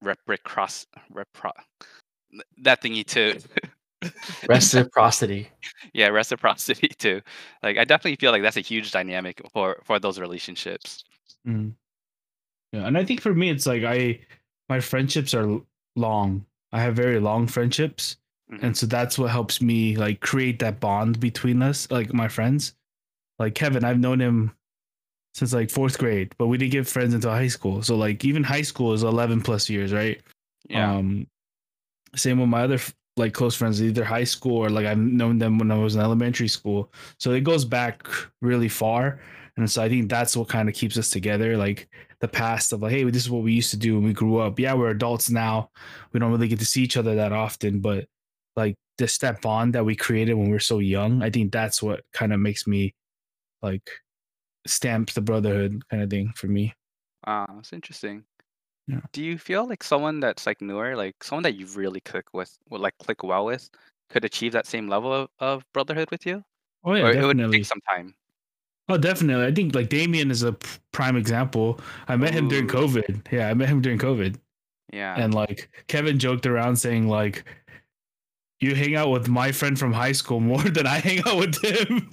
that thingy too. Reciprocity. Yeah, reciprocity too. Like I definitely feel like that's a huge dynamic for those relationships. Mm-hmm. Yeah, and I think for me, it's like my friendships are long. I have very long friendships, Hmm. and so that's what helps me like create that bond between us, like my friends. Like Kevin, I've known him since like fourth grade, but we didn't get friends until high school. So like even high school is 11 plus years, right? Yeah. Um, Same with my other like close friends, either high school or like I've known them when I was in elementary school. So it goes back really far. And so I think that's what kind of keeps us together. Like the past of like, hey, this is what we used to do when we grew up. Yeah, we're adults now. We don't really get to see each other that often, but like this that bond that we created when we were so young, I think that's what kind of makes me like stamp the brotherhood kind of thing for me. It's interesting. Yeah. Do you feel like someone that's like newer, like someone that you really click with, would like click well with, could achieve that same level of brotherhood with you, Oh yeah, or it would take definitely. some time? Oh, definitely. I think like Damien is a prime example. I met him during Ooh, COVID. Yeah, I met him during COVID. yeah. And like Kevin joked around saying like you hang out with my friend from high school more than I hang out with him.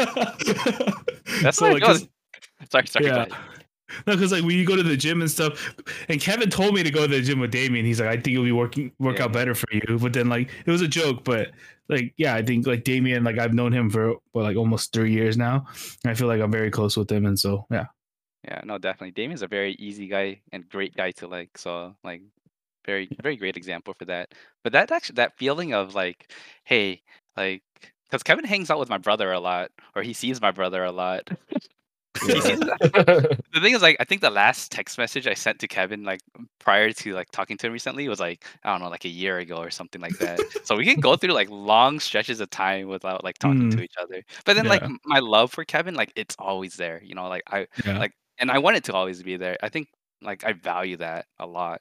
That's So what it like goes. cuz Sorry, go yeah. ahead. No, because like when you go to the gym and stuff, and Kevin told me to go to the gym with Damien. He's like, I think it'll be work out Yeah, better for you. But then like it was a joke, but like yeah, I think like Damien, like I've known him for like almost 3 years now. And I feel like I'm very close with him, and so yeah. yeah, no, definitely. Damien's a very easy guy and great guy to like. So like, very very great example for that. But that feeling of like, hey, like, because Kevin hangs out with my brother a lot, or he sees my brother a lot. He Yeah. sees The thing is, like, I think the last text message I sent to Kevin, like, prior to, like, talking to him recently was, like, I don't know, like, a year ago or something like that. So we can go through, like, long stretches of time without, like, talking to Mm, each other. But then, like, yeah, my love for Kevin, like, it's always there, like, yeah, and I want it to always be there. I think, like, I value that a lot.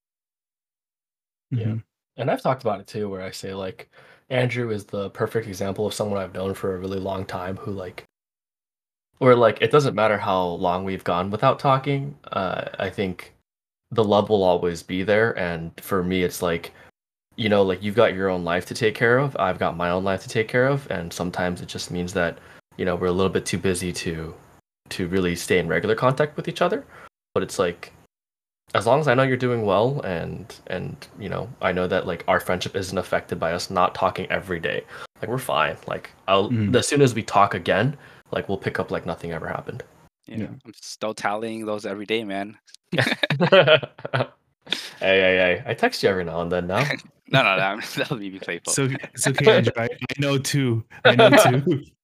Yeah. hmm And I've talked about it too, where I say like Andrew is the perfect example of someone I've known for a really long time who like where like it doesn't matter how long we've gone without talking. I think the love will always be there. And for me it's like, like you've got your own life to take care of. I've got my own life to take care of. And sometimes it just means that, we're a little bit too busy to really stay in regular contact with each other. But it's like as long as I know you're doing well and I know that like our friendship isn't affected by us not talking every day. Like we're fine. Like I'll hmm as soon as we talk again, like we'll pick up like nothing ever happened. Yeah, yeah. I'm still tallying those every day, man. Hey, hey, hey. I text you every now and then now. No, no, no, that'll be playful. So it's okay, Andrew. I know too. I know too.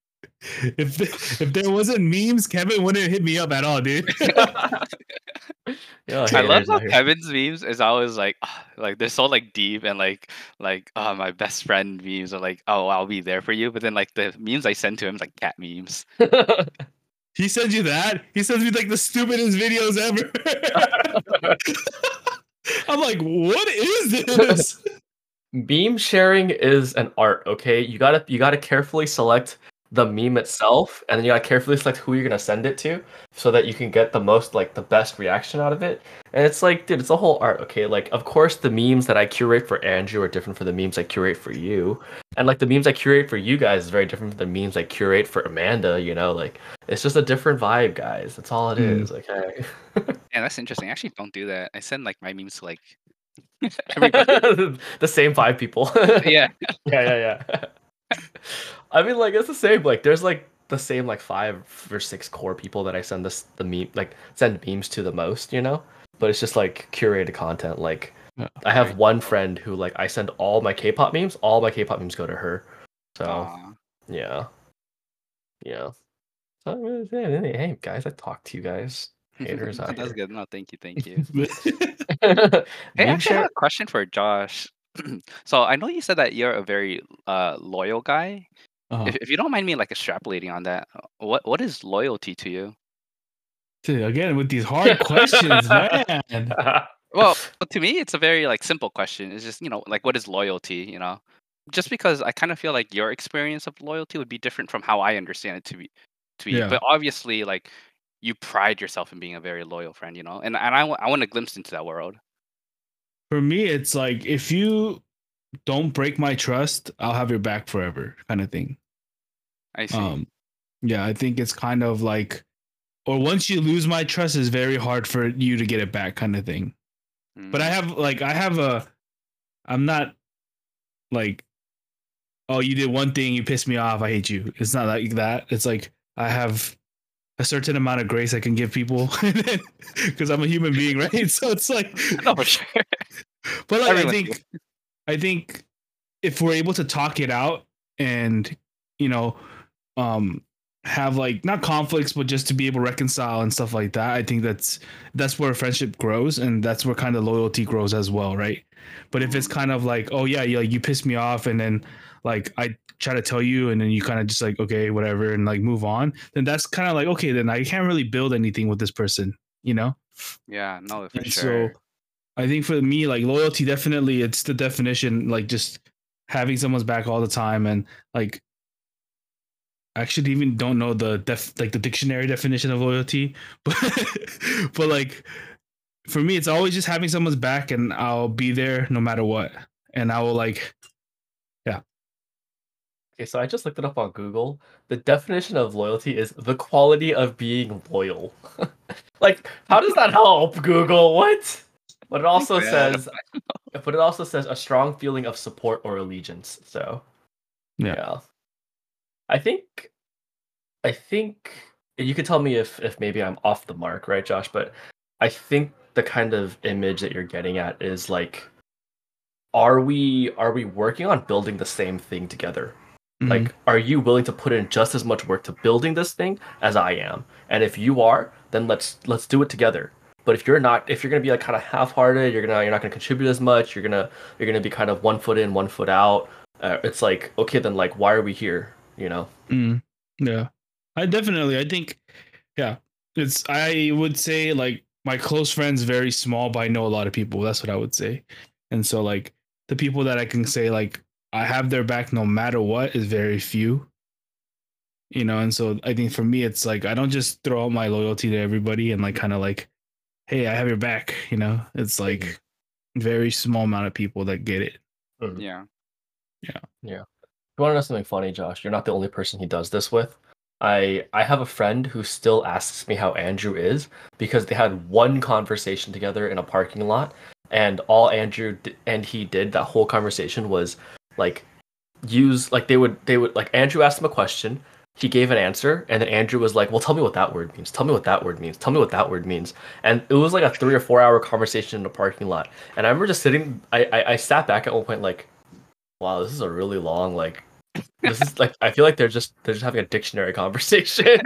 If there wasn't memes, Kevin wouldn't hit me up at all, dude. I love Haters how out here. Kevin's memes is always like, like they're so like deep and like my best friend memes are like, oh, I'll be there for you. But then like the memes I send to him is like cat memes. He sends you that. He sends me like the stupidest videos ever. I'm like, what is this? Meme sharing is an art, okay? You gotta carefully select the meme itself, and then you gotta carefully select who you're gonna send it to, so that you can get the best reaction out of it. And it's like, dude, it's a whole art, okay? Like, of course, the memes that I curate for Andrew are different from the memes I curate for you, and like the memes I curate for you guys is very different from the memes I curate for Amanda. Like it's just a different vibe, guys. That's all it Mm, is, okay? And that's interesting. I actually don't do that. I send like my memes to like Everybody. The same 5 people. Yeah. Yeah. I mean, like it's the same. Like there's like the same like 5 or 6 core people that I send the meme like send memes to the most, you know. But it's just like curated content. Like Yeah. I have Very one cool. friend who like I send all my K-pop memes. All my K-pop memes go to her. So Aw. yeah. So, hey guys, I talked to you guys. Haters out That's here. good. No, thank you, thank you. Hey, Meme actually, I have share. a question for Josh. So I know you said that you're a very loyal guy. Uh-huh. If you don't mind me like extrapolating on that, what is loyalty to you? Dude, again, with these hard questions, man. Well, to me, it's a very like simple question. It's just like what is loyalty? Just because I kind of feel like your experience of loyalty would be different from how I understand it to be. Yeah. But obviously, like you pride yourself in being a very loyal friend, and I want a glimpse into that world. For me, it's like if you don't break my trust, I'll have your back forever, kind of thing. I see. Yeah, I think it's kind of like, or once you lose my trust, it's very hard for you to get it back, kind of thing. But I'm not like, oh, you did one thing, you pissed me off, I hate you. It's not like that. It's like I have a certain amount of grace I can give people because I'm a human being, right? So it's like, No, for sure. but like Everyone's human. I think if we're able to talk it out and you know, have like not conflicts, but just to be able to reconcile and stuff like that, I think that's where friendship grows, and that's where kind of loyalty grows as well, right? But if it's kind of like, oh yeah, you pissed me off, and then like I try to tell you, and then you kind of just like okay, whatever, and like move on, then that's kind of like okay, then I can't really build anything with this person, you know? Yeah, no, for And sure. so I think for me, like loyalty, definitely, it's the definition, like just having someone's back all the time, and like I actually even don't know the the dictionary definition of loyalty, but like for me, it's always just having someone's back, and I'll be there no matter what, and I will like, yeah. Okay, so I just looked it up on Google. The definition of loyalty is the quality of being loyal. Like, how does that help, Google? What? But it also Yeah, says, a strong feeling of support or allegiance. So Yeah. yeah, I think you could tell me if maybe I'm off the mark, right, Josh? But I think the kind of image that you're getting at is like, are we working on building the same thing together? Like, are you willing to put in just as much work to building this thing as I am? And if you are, then let's do it together. But if you're not, if you're gonna be like kind of half-hearted, you're not gonna contribute as much. You're gonna be kind of 1 foot in, 1 foot out. It's like, okay, then like, why are we here? You know? Yeah, I think, yeah, I would say like my close friends very small, but I know a lot of people. That's what I would say. And so like the people that I can say like I have their back no matter what is very few. And so I think for me it's like I don't just throw out my loyalty to everybody and like kind of like, hey, I have your back. It's like very small amount of people that get it. Mhm. yeah. Yeah. You want to know something funny, Josh? You're not the only person he does this with. I have a friend who still asks me how Andrew is because they had one conversation together in a parking lot, and all Andrew and he did that whole conversation was like use like they would like Andrew asked him a question, he gave an answer, and then Andrew was like, "Well, tell me what that word means. Tell me what that word means. Tell me what that word means." And it was like a 3 or 4 hour conversation in a parking lot. And I remember just sitting. I sat back at one point like, wow, this is a really long like. This is like I feel like they're just having a dictionary conversation.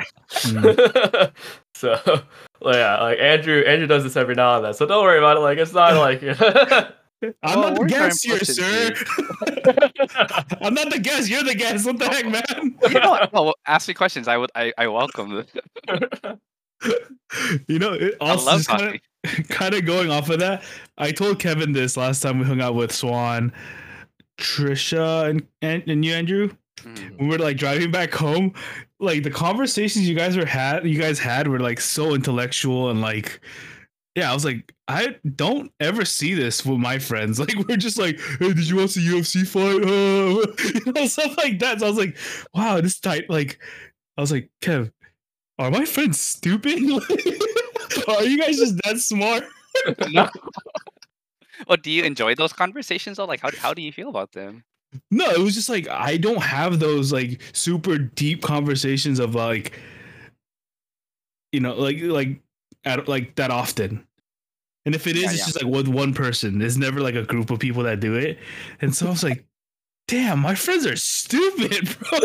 So well, yeah, like Andrew does this every now and then. So don't worry about it. Like it's not like I'm not the words are guest here, sir. important I'm not the guest. You're the guest. What the heck, man? No, ask me questions. I welcome it. It I also love just talking. kind of going off of that. I told Kevin this last time we hung out with Swan, Trisha, and you, Andrew. Mhm. When we're like driving back home, like the conversations you guys had were like so intellectual and like, yeah, I was like, I don't ever see this with my friends. Like we're just like, hey, did you watch the UFC fight? Stuff like that. So I was like, wow, this tight. Like, I was like, Kev, are my friends stupid? Are you guys just that smart? No, Well, do you enjoy those conversations though? Like, how do you feel about them? No, it was just like I don't have those like super deep conversations of like like at like that often. And if it is, Yeah, it's yeah. just like with one person. There's never like a group of people that do it. And so I was like, damn, my friends are stupid, bro.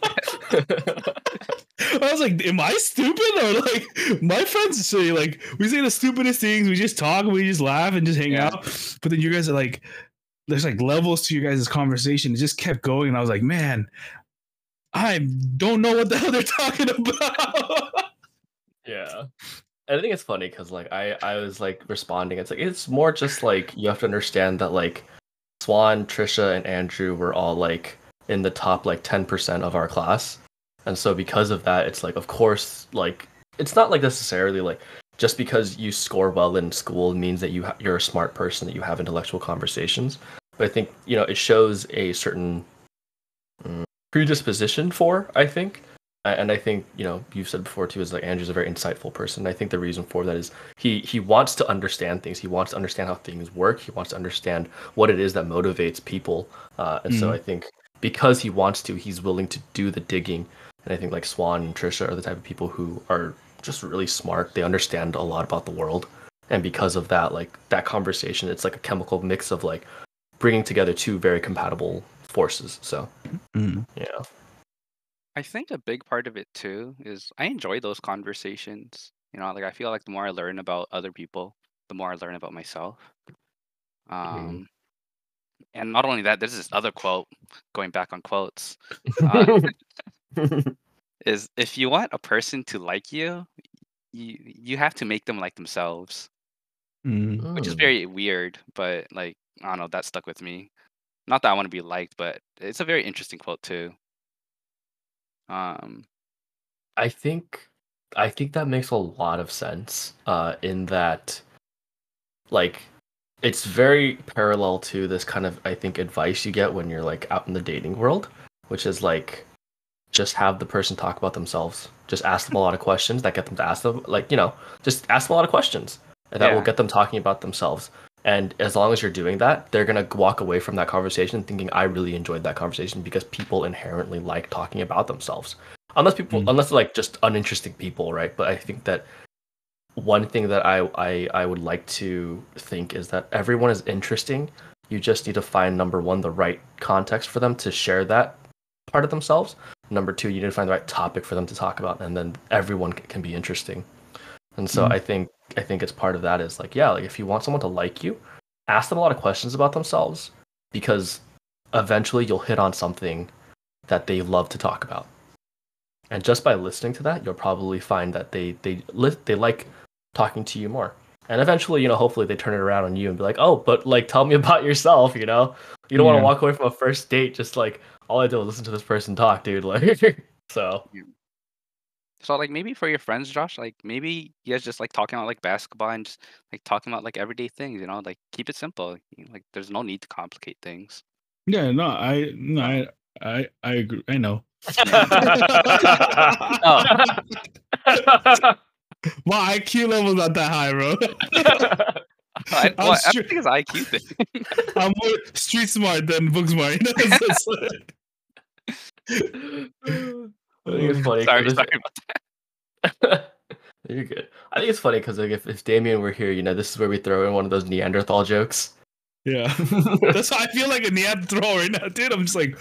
I was like, am I stupid? Or like my friends say like we say the stupidest things, we just talk, we just laugh and just hang Yeah. out. But then you guys are like, there's like levels to your guys' conversation. It just kept going, and I was like, man, I don't know what the hell they're talking about. Yeah. I think it's funny because like I was like responding. It's like it's more just like you have to understand that like Swan, Trisha, and Andrew were all like in the top like 10% of our class, and so because of that, it's like of course like it's not like necessarily like just because you score well in school means that you're a smart person that you have intellectual conversations. But I think it shows a certain predisposition for, I think. And I think, you've said before too, is like Andrew's a very insightful person. I think the reason for that is he wants to understand things. He wants to understand how things work. He wants to understand what it is that motivates people. And so I think because he wants to, he's willing to do the digging. And I think like Swan and Trisha are the type of people who are just really smart. They understand a lot about the world. And because of that, like that conversation, it's like a chemical mix of like bringing together two very compatible forces. So, yeah. I think a big part of it too is I enjoy those conversations. Like I feel like the more I learn about other people, the more I learn about myself. Mhm. Um, and not only that, there's this other quote, going back on quotes, uh, is if you want a person to like you, you have to make them like themselves, which is Mm. very weird, but like I don't know, that stuck with me. Not that I want to be liked, but it's a very interesting quote too. Um, I think I think that makes a lot of sense. In that, like, it's very parallel to this kind of I think advice you get when you're like out in the dating world, which is like just have the person talk about themselves. Just ask them a lot of questions that get them to ask them, like, just ask them a lot of questions and that will yeah, get them talking about themselves. And as long as you're doing that, they're gonna walk away from that conversation thinking I really enjoyed that conversation because people inherently like talking about themselves. Unless they're like just uninteresting people, right? But I think that one thing that I would like to think is that everyone is interesting. You just need to find number one, the right context for them to share that part of themselves. Number two, you need to find the right topic for them to talk about, and then everyone can be interesting. And so I think it's part of that is like, yeah, like if you want someone to like you, ask them a lot of questions about themselves because eventually you'll hit on something that they love to talk about. And just by listening to that, you'll probably find that they like talking to you more. And eventually, hopefully they turn it around on you and be like, "Oh, but like tell me about yourself," You don't want to Yeah. walk away from a first date just like all I did was listen to this person talk, dude. Like so yeah. So like maybe for your friends, Josh, like maybe you guys just like talking about like basketball and just like talking about like everyday things, like keep it simple. Like there's no need to complicate things. Yeah, no, I agree. I know. Yeah. Oh, My IQ level's not that high, bro. I'm I don't street, think it's an IQ thing. I'm more street smart than book smart. I think it's funny Sorry, because sorry about you're good. I think it's funny because like if Damien were here, this is where we throw in one of those Neanderthal jokes. Yeah, that's how I feel like a Neanderthal right now, dude. I'm just like,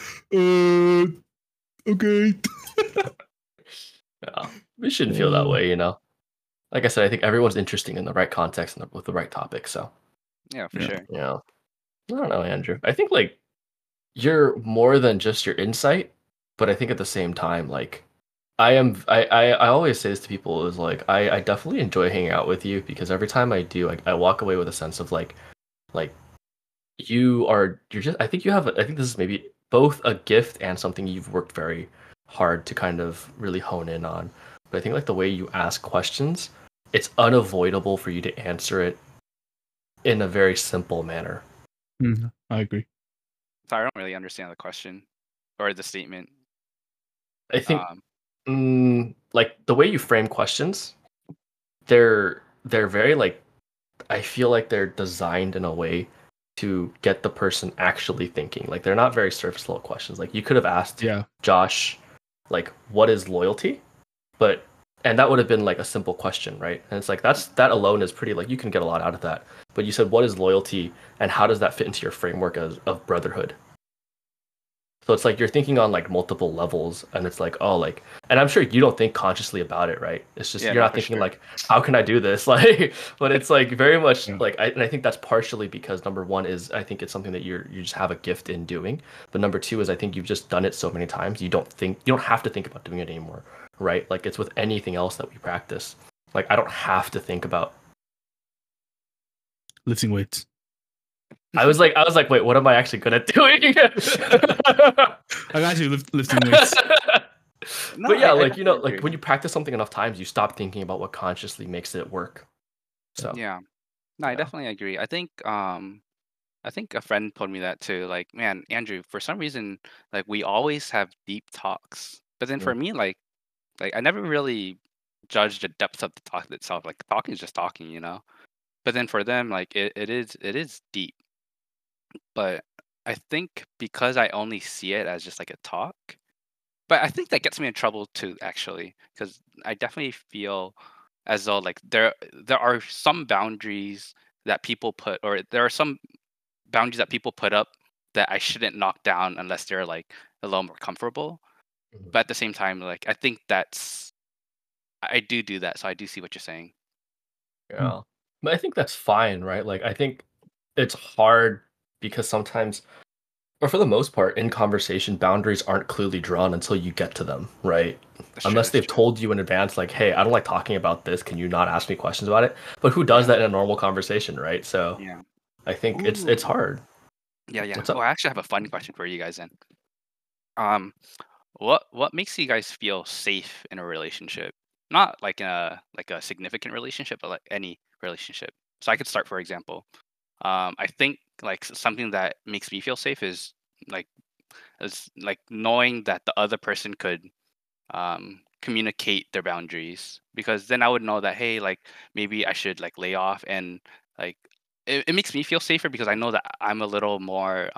okay. Yeah, we shouldn't feel that way. Like I said, I think everyone's interesting in the right context and with the right topic. So Yeah, for Yeah. sure. yeah, I don't know, Andrew. I think like you're more than just your insight, but I think at the same time, like I always say this to people is like I definitely enjoy hanging out with you because every time I do, I walk away with a sense of like you're just I think you have I think this is maybe both a gift and something you've worked very hard to kind of really hone in on. But I think like the way you ask questions, it's unavoidable for you to answer it in a very simple manner. I agree. Sorry, I don't really understand the question or the statement. I think Um, like the way you frame questions, they're very like I feel like they're designed in a way to get the person actually thinking. Like they're not very surface level questions. Like you could have asked Josh, like, what is loyalty? But and that would have been like a simple question, right? And it's like that alone is pretty like you can get a lot out of that. But you said what is loyalty and how does that fit into your framework of brotherhood? So it's like you're thinking on like multiple levels, and it's like, oh, like, and I'm sure you don't think consciously about it, right? It's just Yeah, you're no, not for thinking sure. like, how can I do this? Like, but it's like very much Yeah. like, and I think that's partially because number one is I think it's something that you just have a gift in doing, but number two is I think you've just done it so many times you don't have to think about doing it anymore, right? Like it's with anything else that we practice. Like I don't have to think about. Lifting weights. I was like, wait, what am I actually good at doing? I got you lifting weights. No, But yeah, I like definitely like agree. when you practice something enough times, you stop thinking about what consciously makes it work. So Yeah. No, I yeah. definitely agree. I think a friend told me that too. Like, man, Andrew, for some reason, like we always have deep talks. But then for Mm. me, like I never really judged the depth of the talk itself. Like talking is just talking, you know. But then for them, like it is deep. But I think because I only see it as just like a talk, but I think that gets me in trouble too, actually, because I definitely feel as though like there are some boundaries that people put, or there are some boundaries that people put up that I shouldn't knock down unless they're like a little more comfortable. Mhm. But at the same time, like I think I do that, so I do see what you're saying. Yeah. But I think that's fine, right? Like I think it's hard because sometimes or for the most part in conversation boundaries aren't clearly drawn until you get to them, right? That's true. Unless That's they've true. told you in advance like, "Hey, I don't like talking about this. Can you not ask me questions about it?" But who does Yeah. that in a normal conversation, right? So Yeah. I think it's Ooh. hard. Yeah. Yeah. What's Oh, up? I actually have a fun question for you guys then. Um, what makes you guys feel safe in a relationship? Not like a significant relationship, but like any relationship. So I could start, for example. I think like something that makes me feel safe like is like knowing that the other person could communicate their boundaries, because then I would know that, hey, like maybe I should like lay off, and like it makes me feel safer because I know that I'm a little more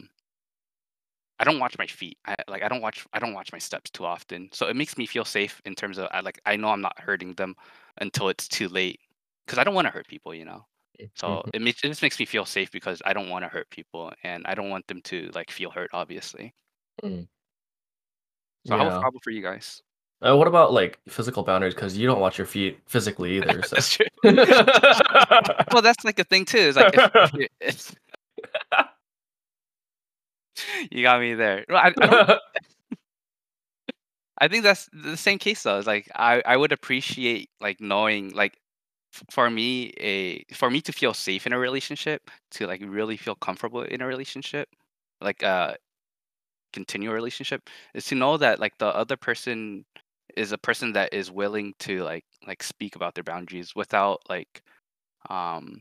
I don't watch my feet. I don't watch my steps too often. So it makes me feel safe in terms of I know I'm not hurting them until it's too late, because I don't want to hurt people, you know. So Mhm. it just makes me feel safe because I don't want to hurt people and I don't want them to like feel hurt, obviously. Mm. So how Yeah. about for you guys? What about like physical boundaries? Because you don't watch your feet physically either. So. That's true. Well, that's like a thing too. Is like if you it's, you got me there. Well, I don't. I think that's the same case though. It's like I would appreciate like knowing like for me to feel safe in a relationship, to like really feel comfortable in a relationship, like continue a relationship, is to know that like the other person is a person that is willing to like speak about their boundaries without like um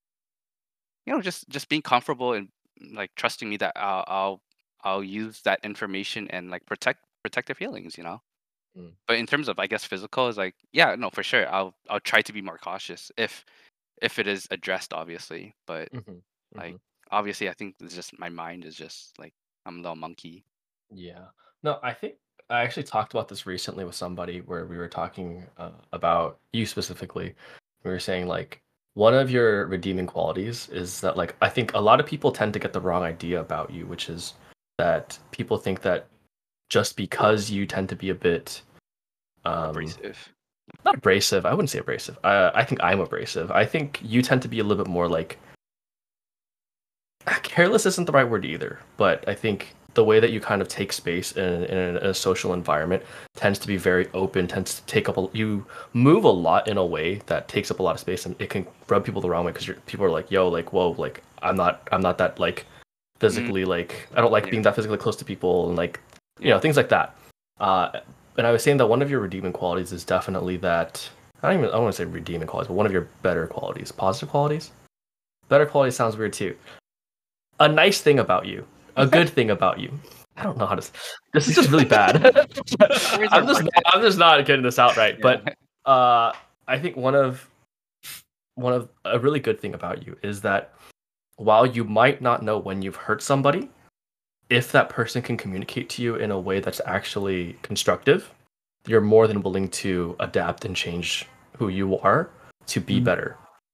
just being comfortable and like trusting me that I'll use that information and like protect their feelings, you know. Mm. But in terms of I guess physical is like, yeah, no, for sure. I'll try to be more cautious if it is addressed, obviously. But Mhm. like Mhm. obviously I think it's just my mind is just like I'm a little monkey. Yeah. No, I think I actually talked about this recently with somebody where we were talking about you specifically. We were saying like one of your redeeming qualities is that like I think a lot of people tend to get the wrong idea about you, which is that people think that just because you tend to be a bit um Abrasive. not abrasive, I wouldn't say abrasive. I think I'm abrasive. I think you tend to be a little bit more like careless isn't the right word either, but I think the way that you kind of take space in a social environment tends to be very open, tends to take up you move a lot in a way that takes up a lot of space, and it can rub people the wrong way because people are like, yo, like, whoa, like I'm not that like Mm, physically like I don't like yeah, being that physically close to people and like yeah. things like that. And I was saying that one of your redeeming qualities is definitely that I don't want to say redeeming qualities, but one of your better qualities, positive qualities. Better quality sounds weird too, a nice thing about you, a good thing about you. I don't know how to. This is just really bad. Words are important. I'm just not getting this out right. Yeah. But I think one of a really good thing about you is that while you might not know when you've hurt somebody, if that person can communicate to you in a way that's actually constructive, you're more than willing to adapt and change who you are to be better.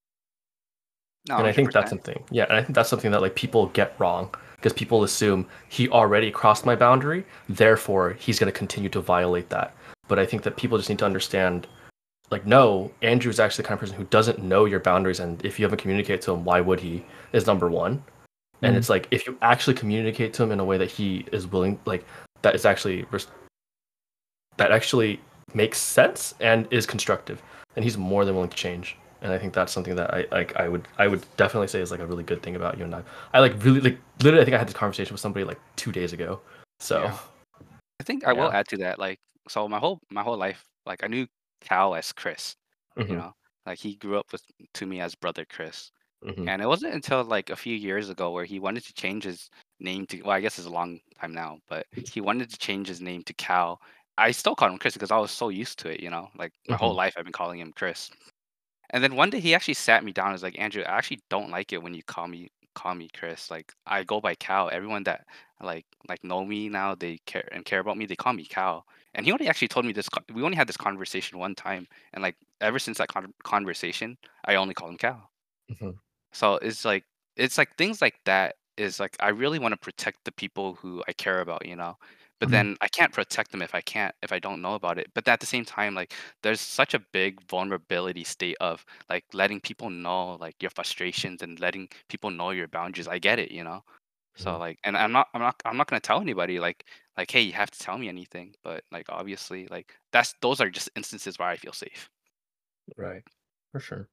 No, And I think that's 100%. something, yeah, and I think that's something that like people get wrong because people assume he already crossed my boundary, therefore he's going to continue to violate that. But I think that people just need to understand, like, no, Andrew is actually the kind of person who doesn't know your boundaries, and if you haven't communicated to him, why would he? Is number one. And it's like if you actually communicate to him in a way that he is willing, like that is actually that actually makes sense and is constructive, and he's more than willing to change. And I think that's something that I would definitely say is like a really good thing about you and I like really like literally I think I had this conversation with somebody like 2 days ago. So Yeah. I think I will yeah. add to that. Like, so my whole life, like I knew Cal as Chris. You Hmm. know, like he grew up with to me as brother Chris. Hmm. And it wasn't until like a few years ago where he wanted to change his name to, well, I guess it's a long time now, but he wanted to change his name to Cal. I still called him Chris because I was so used to it, like my whole Hmm. life I've been calling him Chris. And then one day he actually sat me down and was like, Andrew, I actually don't like it when you call me Chris. Like I go by Cal. Everyone that like know me now, they care about me, they call me Cal. And he only actually told me this. We only had this conversation one time, and like ever since that conversation, I only call him Cal. Hmm. So it's like things like that is like I really want to protect the people who I care about. But Mhm. then I can't protect them if I don't know about it. But at the same time, like there's such a big vulnerability state of like letting people know like your frustrations and letting people know your boundaries. I get it. So Hmm. like, and I'm not gonna tell anybody like hey, you have to tell me anything. But like obviously like those are just instances where I feel safe. Right, for sure.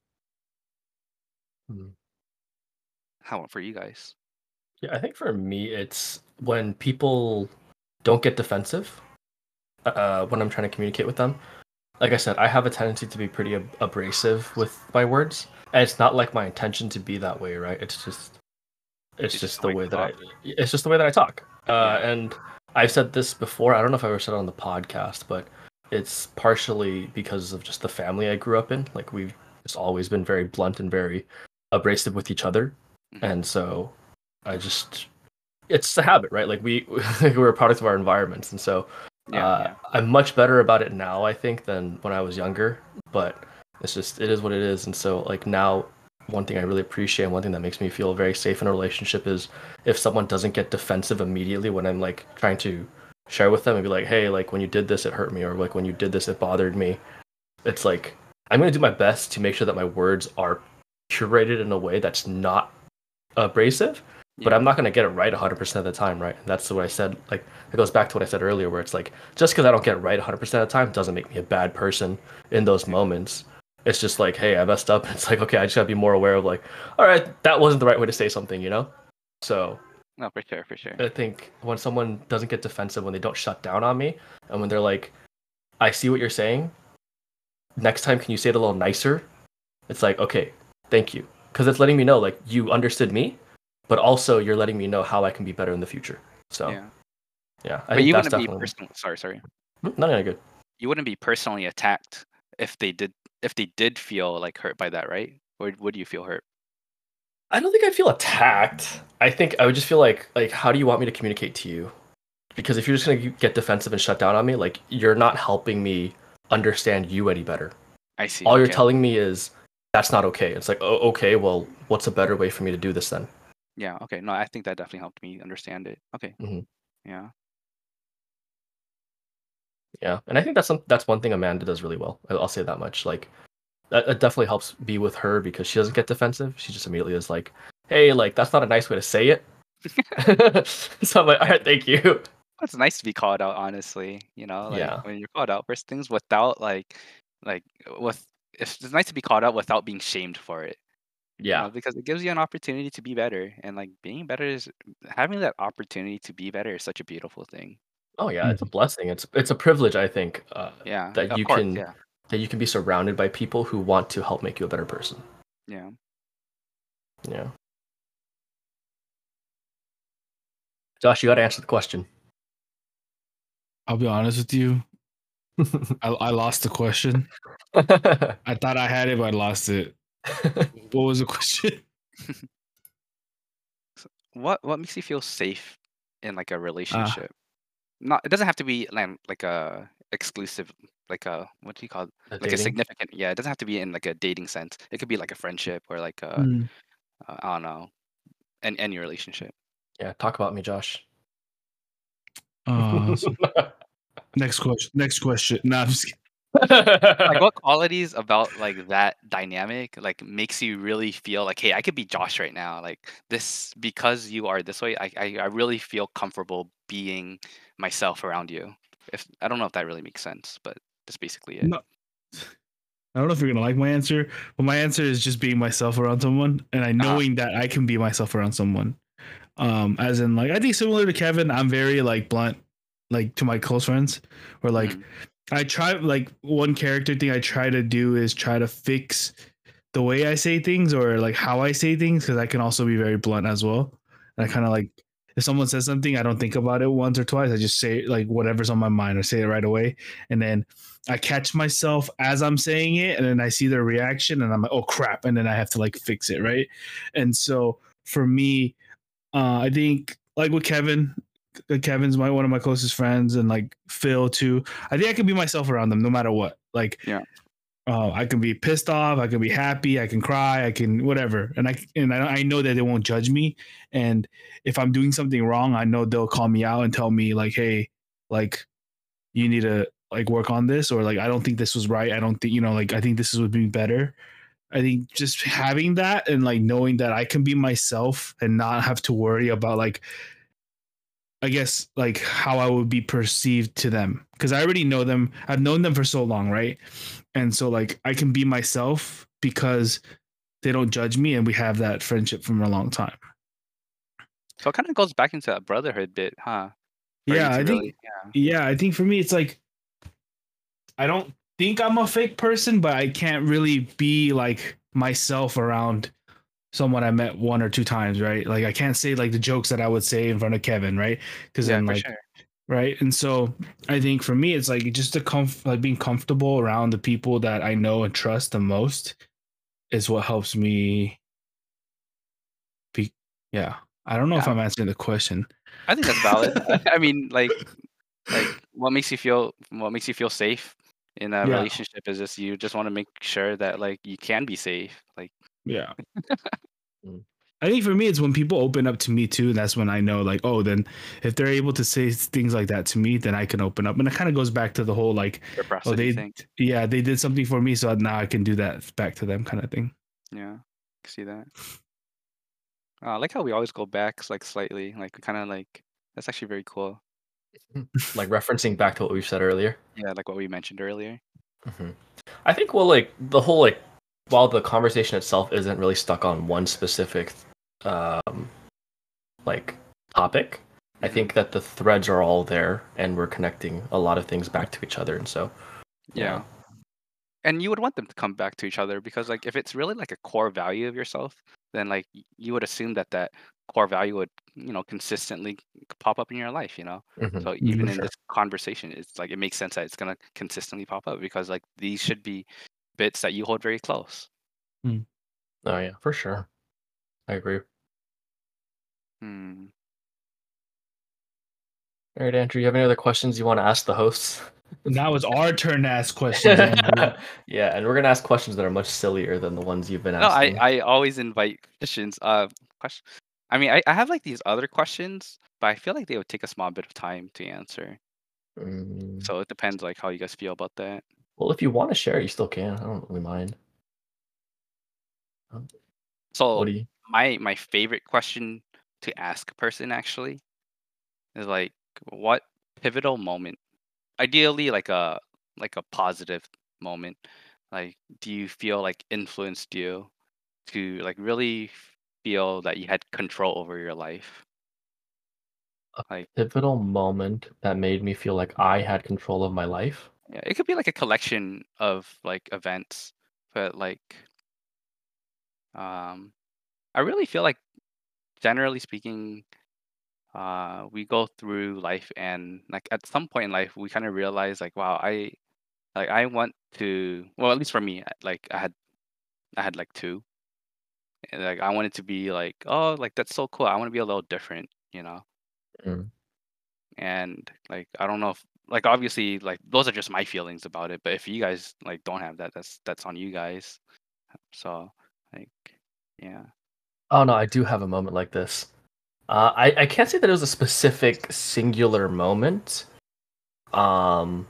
Mhm. How about for you guys? Yeah, I think for me, it's when people don't get defensive when I'm trying to communicate with them. Like I said, I have a tendency to be pretty abrasive with my words, and it's not like my intention to be that way, right? It's It's just just the the way way you that talk. it's just the way that I talk. Yeah. And I've said this before. I don't know if I ever said it on the podcast, but it's partially because of just the family I grew up in. Like we've just always been very blunt and very abrasive with each other, Hmm. and so I just it's a habit, right? Like we're a product of our environments, and so Yeah, yeah. I'm much better about it now, I think, than when I was younger. But it is what it is, and so like now, one thing I really appreciate, and one thing that makes me feel very safe in a relationship is if someone doesn't get defensive immediately when I'm like trying to share with them and be like, hey, like when you did this, it hurt me, or like when you did this, it bothered me. It's like I'm gonna do my best to make sure that my words are curated in a way that's not abrasive, but Yeah. I'm not going to get it right 100% of the time, right? And that's what I said. Like, it goes back to what I said earlier, where it's like, just because I don't get it right 100% of the time doesn't make me a bad person in those Yeah. moments. It's just like, hey, I messed up. It's like, okay, I just got to be more aware of, like, all right, that wasn't the right way to say something? So No, for sure, for sure. I think when someone doesn't get defensive, when they don't shut down on me, and when they're like, I see what you're saying, next time, can you say it a little nicer? It's like, okay, thank you. Because it's letting me know, like, you understood me, but also you're letting me know how I can be better in the future. So, Yeah. yeah, I But think you that's wouldn't be definitely personally sorry. not any good. You wouldn't be personally attacked if they did feel like hurt by that, right? Or would you feel hurt? I don't think I feel attacked. I think I would just feel like, how do you want me to communicate to you? Because if you're just gonna get defensive and shut down on me, like, you're not helping me understand you any better. I see. All you're Okay. telling me is that's not okay. It's like, oh, okay, well, what's a better way for me to do this then? Yeah, okay. No, I think that definitely helped me understand it. Okay. Hmm. Yeah. Yeah, and I think that's one thing Amanda does really well. I'll say that much. Like, that definitely helps be with her because she doesn't get defensive. She just immediately is like, "Hey, like that's not a nice way to say it." So I'm like, "All right, thank you." It's nice to be called out, honestly. Like Yeah, when you're called out for things without like with it's nice to be called out without being shamed for it. yeah. Because it gives you an opportunity to be better. And like being better is having that opportunity to be better is such a beautiful thing. Oh yeah, it's a Mhm. blessing. It's a privilege, I think, Yeah, that of you course. can Yeah. that you can be surrounded by people who want to help make you a better person. Yeah. Yeah. Josh, you got to answer the question. I'll be honest with you. I lost the question. I thought I had it, but I lost it. What was the question? What makes you feel safe in like a Ah, relationship? Not it doesn't have to be like a exclusive like a what do you call it? The Like a dating. significant yeah, it doesn't have to be in like a dating sense. It could be like a friendship or like a mm, I don't know, any relationship. Yeah, talk about me, Josh. so next question. Next question. No, I'm just kidding. Like what qualities about like that dynamic like makes you really feel like, hey, I could be Josh right now. Like this because you are this way, I really feel comfortable being myself around you. If I don't know if that really makes sense, but that's basically it. No, I don't know if you're gonna like my answer, but my answer is just being myself around someone, and I Uh-huh. knowing that I can be myself around someone. As in, like, I think similar to Kevin, I'm very like blunt, like to my close friends, or like Mhm. I try like one character thing I try to do is try to fix the way I say things or like how I say things because I can also be very blunt as well. And I Mhm. kind of like if someone says something, I don't think about it once or twice. I just say like whatever's on my mind or say it right away, and then I catch myself as I'm saying it, and then I see their reaction, and I'm like, oh crap, and then I have to like fix it, right? And so for me, I think like with Kevin, Kevin's one of my closest friends, and like Phil too. I think I can be myself around them no matter what. Like Yeah. I can be pissed off, I can be happy, I can cry, I can whatever, and I know that they won't judge me. And if I'm doing something wrong, I know they'll call me out and tell me like, hey, like you need to like work on this, or like I don't think this was right. I don't think like I think this would be better. I think just having that and like knowing that I can be myself and not have to worry about like I guess like how I would be perceived to them because I already know them. I've known them for so long, right? And so like I can be myself because they don't judge me and we have that friendship from a long time. So it kind of goes back into that brotherhood bit, huh? For you Yeah, to I really, think yeah. yeah, I think for me it's like I don't think I'm a fake person, but I can't really be like myself around someone I met one or two times, right? Like I can't say like the jokes that I would say in front of Kevin, right? Because Yeah, then for like sure. right, and so I think for me it's like just like being comfortable around the people that I know and trust the most is what helps me be. Yeah, I don't know if Yeah, I'm answering the question. I think that's valid. I mean, like what makes you feel safe in a Yeah, relationship is just you just want to make sure that like you can be safe. Like yeah. Mm. I think for me, it's when people open up to me too. That's when I know, like, oh, then if they're able to say things like that to me, then I can open up. And it kind of goes back to the whole like, oh, reciprocity thing. yeah, they did something for me, so now I can do that back to them, kind of thing. Yeah, I see that. I like how we always go back like slightly. Like we kind of like that's actually very cool. Like referencing back to what we said earlier. Yeah, like what we mentioned earlier. hmm I think well, like the whole like while the conversation itself isn't really stuck on one specific um like topic, I Hmm. think that the threads are all there and we're connecting a lot of things back to each other. And so, yeah. Yeah. And you would want them to come back to each other because like if it's really like a core value of yourself, then like you would assume that that core value would consistently pop up in your life, hmm so Mm-hmm. even For in sure. this conversation it's like it makes sense that it's going to consistently pop up because like these should be bits that you hold very close. Oh yeah, for sure. I agree. Hmm. All right, Andrew, you have any other questions you want to ask the hosts? Now it's our turn to ask questions, Andrew. Yeah, and we're gonna ask questions that are much sillier than the ones you've been No, I asking. I always invite questions. Question. I mean, I have like these other questions, but I feel like they would take a small bit of time to answer. Mm, So it depends like how you guys feel about that. well, if you want to share, you still can. I don't really mind. Um, What So do you? my favorite question to ask a person actually is like what pivotal moment, ideally like a positive moment, like do you feel like influenced you to like really feel that you had control over your life? A Like pivotal moment that made me feel like I had control of my life? yeah, it could be like a collection of like events, but like um I really feel like generally speaking we go through life and like at some point in life we kind of realize like wow I want to, well at least for me like I had I had like two. And, like I wanted to be like, oh, like that's so cool. I want to be a little different, you know. Mm. And like I don't know if like obviously like those are just my feelings about it. But if you guys like don't have that, that's on you guys. So like yeah. Oh no, I do have a moment like this. I can't say that it was a specific singular moment. Um,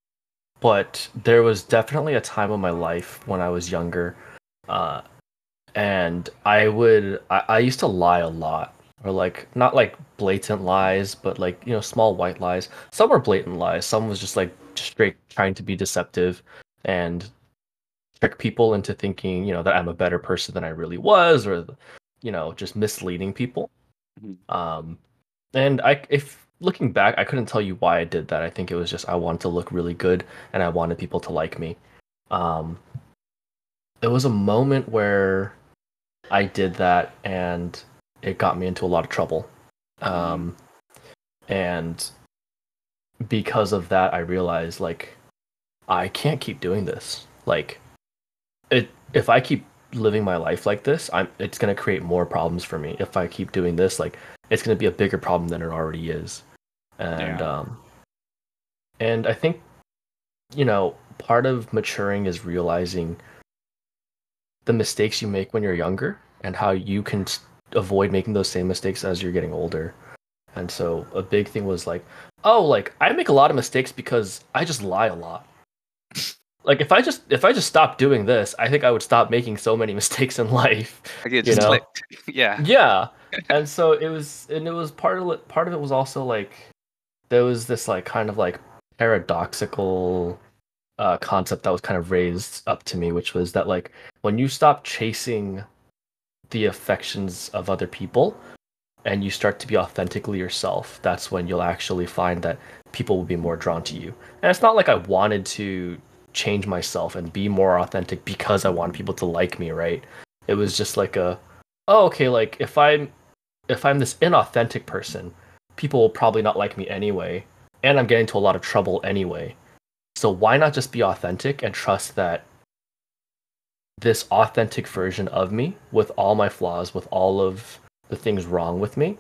but there was definitely a time in my life when I was younger, uh, and I used to lie a lot, or like not like blatant lies, but like small white lies. Some were blatant lies. Some was just like straight trying to be deceptive and trick people into thinking that I'm a better person than I really was, or just misleading people. Mhm. Um, and if looking back, I couldn't tell you why I did that. I think it was just I wanted to look really good and I wanted people to like me. Um, there was a moment where I did that and it got me into a lot of trouble. Mhm. Um, and because of that, I realized like I can't keep doing this. Like if I keep living my life like this, it's gonna create more problems for me. If I keep doing this, like it's gonna be a bigger problem than it already is. And Yeah. and I think part of maturing is realizing the mistakes you make when you're younger and how you can avoid making those same mistakes as you're getting older. And so a big thing was like, oh, like I make a lot of mistakes because I just lie a lot. Like if I just stopped doing this, I think I would stop making so many mistakes in life, Like it you just know? clicked. Yeah. Yeah. And so it was part of it was also like there was this like kind of like paradoxical concept that was kind of raised up to me, which was that like when you stop chasing the affections of other people and you start to be authentically yourself, that's when you'll actually find that people will be more drawn to you. And it's not like I wanted to change myself and be more authentic because I wanted people to like me, right? It was just like oh, okay, like if I'm this inauthentic person, people will probably not like me anyway, and I'm getting into a lot of trouble anyway. So why not just be authentic and trust that this authentic version of me, with all my flaws, with all of the things wrong with me,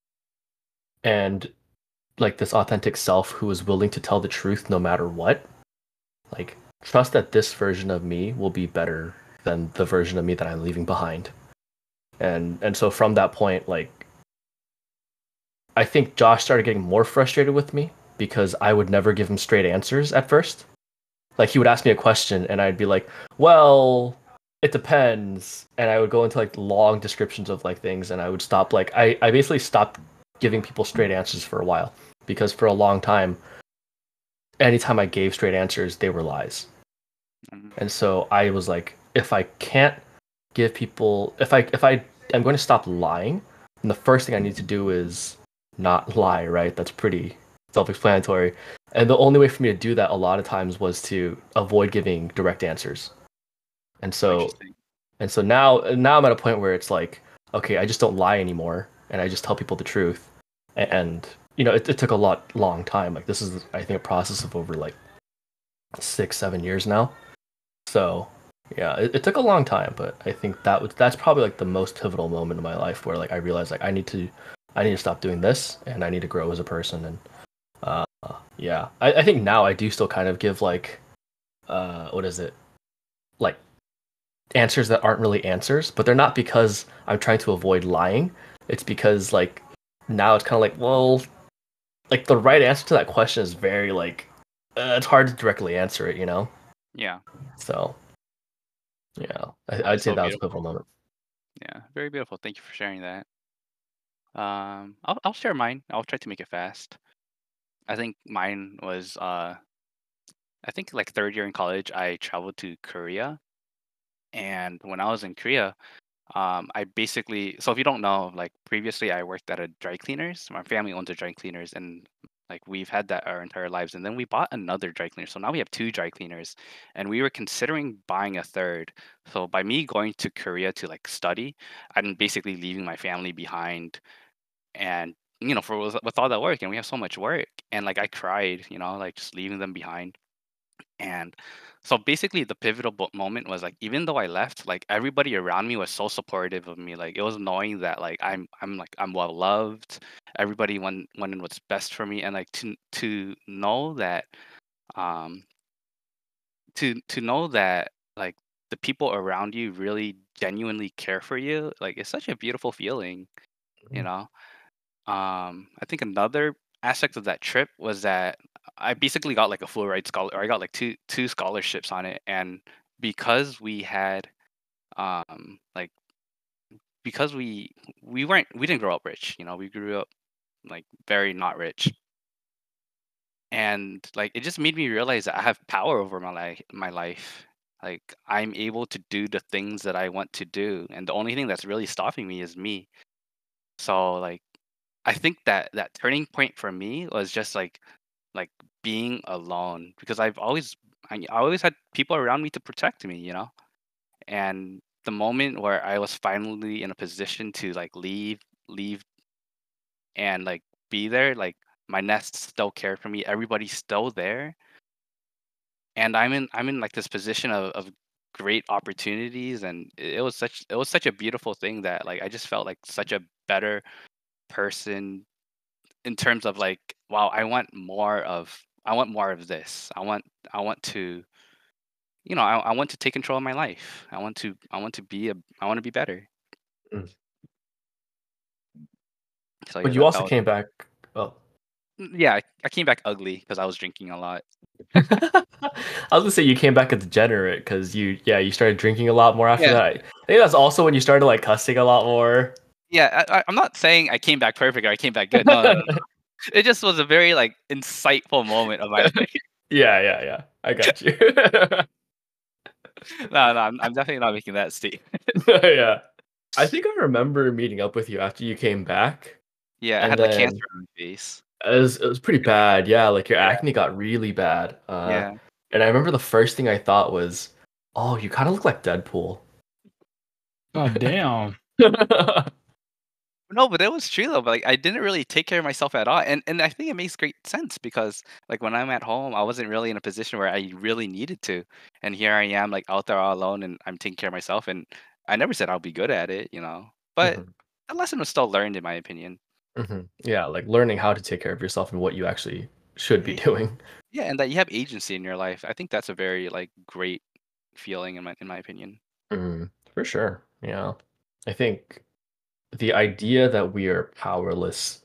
and like this authentic self who is willing to tell the truth no matter what, like trust that this version of me will be better than the version of me that I'm leaving behind. And so from that point, like I think Josh started getting more frustrated with me because I would never give him straight answers at first. Like he would ask me a question and I'd be like, "Well, it depends." And I would go into like long descriptions of like things and I would stop like I basically stopped giving people straight answers for a while because for a long time anytime I gave straight answers, they were lies. Mhm. And so I was like, if I can't give people if I am going to stop lying, then the first thing I need to do is not lie, right? That's pretty self-explanatory. And the only way for me to do that a lot of times was to avoid giving direct answers. And Oh, so interesting. and so now I'm at a point where it's like, okay, I just don't lie anymore and I just tell people the truth. And it took a long time. Like this is I think a process of over like 6 7 years now. So yeah, it took a long time, but I think that's probably like the most pivotal moment in my life where like I realized like I need to stop doing this and I need to grow as a person. And uh yeah, I think now I do still kind of give like what is it, like answers that aren't really answers, but they're not because I'm trying to avoid lying. It's because like now it's kind of like, well, like the right answer to that question is very like it's hard to directly answer it, you know. Yeah. So yeah, Oh, I'd that's say so that was a beautiful. pivotal moment. Yeah. Very beautiful. Thank you for sharing that. I'll share mine. I'll try to make it fast. I think mine was I think like third year in college I traveled to Korea, and when I was in Korea, I basically, so if you don't know, like previously I worked at a dry cleaners. My family owns a dry cleaners, and like we've had that our entire lives. And then we bought another dry cleaner, so now we have two dry cleaners, and we were considering buying a third. So by me going to Korea to like study, I'm basically leaving my family behind, and for with all that work, and we have so much work, and like I cried, like just leaving them behind. And so basically the pivotal moment was like, even though I left, like everybody around me was so supportive of me. Like it was knowing that like I'm well loved. Everybody wanted what's best for me, and like to know that um to know that like the people around you really genuinely care for you, like it's such a beautiful feeling, you Mm. know. I think another aspect of that trip was that I basically got like a full ride scholar, or I got like two scholarships on it, and because we had like because we didn't grow up rich, you know, we grew up like very not rich, and like it just made me realize that I have power over my life. Like I'm able to do the things that I want to do, and the only thing that's really stopping me is me. So like I think that that turning point for me was just like being alone, because I always had people around me to protect me, you know. And the moment where I was finally in a position to like leave and like be there, like my nest still cared for me, everybody's still there, and I'm in like this position of great opportunities, and it was such a beautiful thing that like I just felt like such a better person in terms of like, wow, I want more of this. I want to, you know, I want to take control of my life. I want to be I want to be better. Mm. So yeah, But you that also was came back. Oh, yeah. I came back ugly because I was drinking a lot. I was gonna say you came back a degenerate because you started drinking a lot more after Yeah, that. I think that's also when you started like cussing a lot more. yeah. I'm not saying I came back perfect or I came back good. No, no, no. It just was a very like insightful moment of my life. Yeah. I got you. No, no, I'm definitely not making that statement. Yeah. I think I remember meeting up with you after you came back, Yeah, I and had like cancer then on my face. it was pretty bad. Yeah, like your Yeah, acne got really bad. yeah. And I remember the first thing I thought was, "Oh, you kind of look like Deadpool." God damn. No, but it was true though. But like, I didn't really take care of myself at all, and I think it makes great sense because like when I'm at home, I wasn't really in a position where I really needed to, and here I am like out there all alone, and I'm taking care of myself, and I never said I'll be good at it, you know. But Mhm, the lesson was still learned, in my opinion. mhm. Yeah, like learning how to take care of yourself and what you actually should be Eh, doing. Yeah, and that you have agency in your life. I think that's a very like great feeling in my opinion. For sure. Yeah. I think the idea that we are powerless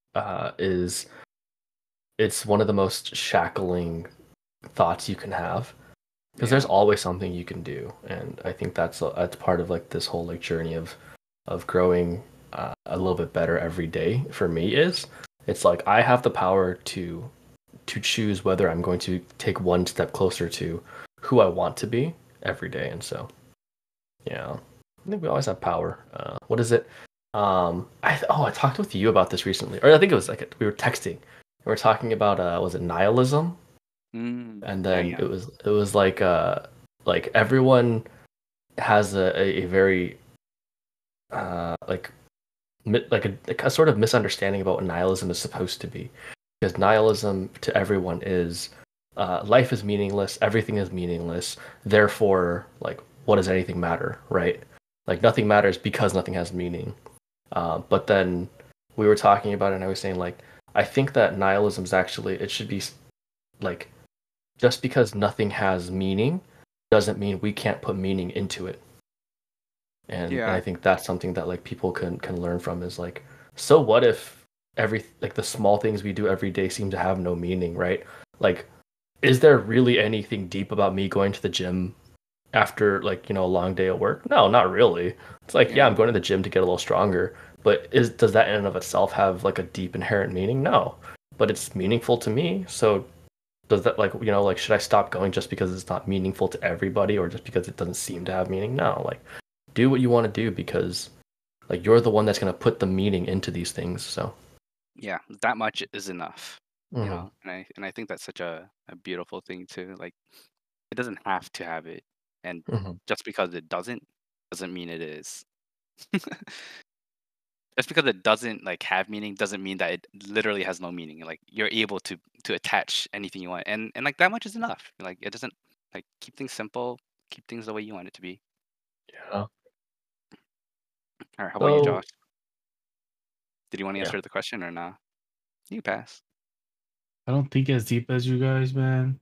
is it's one of the most shackling thoughts you can have because there's Yeah, always something you can do, and I think that's part of like this whole like journey of growing a little bit better every day. For me, is it's like I have the power to choose whether I'm going to take one step closer to who I want to be every day, and so yeah, I think we always have power. What is it? I talked with you about this recently, or I think it was like we were texting. We were talking about was it nihilism? And yeah, then yeah, it was like everyone has a very like like a sort of misunderstanding about what nihilism is supposed to be, because nihilism to everyone is life is meaningless, everything is meaningless, therefore like what does anything matter, right? Like nothing matters because nothing has meaning. But then we were talking about it, and I was saying like I think that nihilism is actually it should be like just because nothing has meaning doesn't mean we can't put meaning into it. And yeah, I think that's something that like people can learn from is like, so what if every like the small things we do every day seem to have no meaning, right? Like, is there really anything deep about me going to the gym after like, a long day at work? No, not really. It's like, yeah, yeah, I'm going to the gym to get a little stronger, but does that in and of itself have like a deep inherent meaning? No. But it's meaningful to me. So does that like like should I stop going just because it's not meaningful to everybody or just because it doesn't seem to have meaning? No, like do what you want to do because like you're the one that's going to put the meaning into these things. So yeah. That much is enough, you mhm, know. And I think that's such a beautiful thing too. Like it doesn't have to have it, and mhm. just because it doesn't mean it is. just because it doesn't like have meaning doesn't mean that it literally has no meaning. Like you're able to attach anything you want, and like that much is enough. Like it doesn't like keep things simple, keep things the way you want it to be. Yeah. All right, how about you, So Josh? Did you want to yeah. answer the question or not? You pass. I don't think as deep as you guys, man.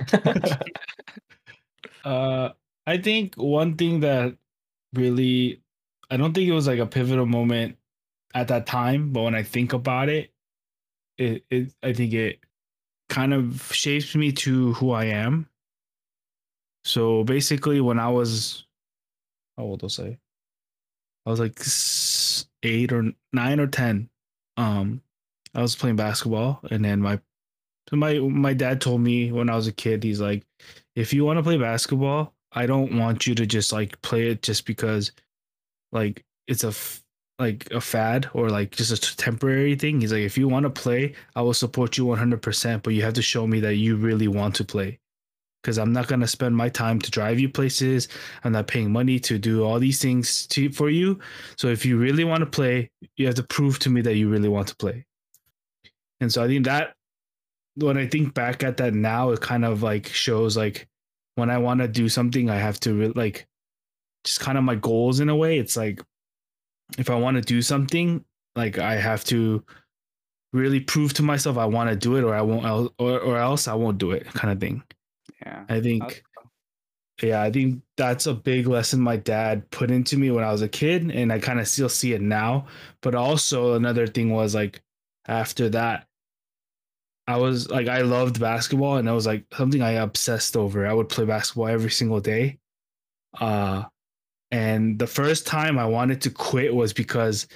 uh, I think one thing that really, I don't think it was like a pivotal moment at that time, but when I think about it, I think it kind of shapes me to who I am. So basically, when I was, how old was I? I was like 8 or 9 or 10. Um, I was playing basketball, and then my dad told me when I was a kid, he's like, if you want to play basketball, I don't want you to just like play it just because like it's like a fad or like just a temporary thing. He's like, if you want to play, I will support you 100%, but you have to show me that you really want to play. Because I'm not gonna spend my time to drive you places. I'm not paying money to do all these things for you. So if you really want to play, you have to prove to me that you really want to play. And so I think that when I think back at that now, it kind of like shows like when I want to do something, I have to like just kind of my goals in a way. It's like if I want to do something, like I have to really prove to myself I want to do it, or I won't, or else I won't do it, kind of thing. Yeah. I think, yeah, I think that's a big lesson my dad put into me when I was a kid, and I kind of still see it now. But also another thing was like after that, I was like I loved basketball, and it was like something I obsessed over. I would play basketball every single day. Uh, and the first time I wanted to quit was because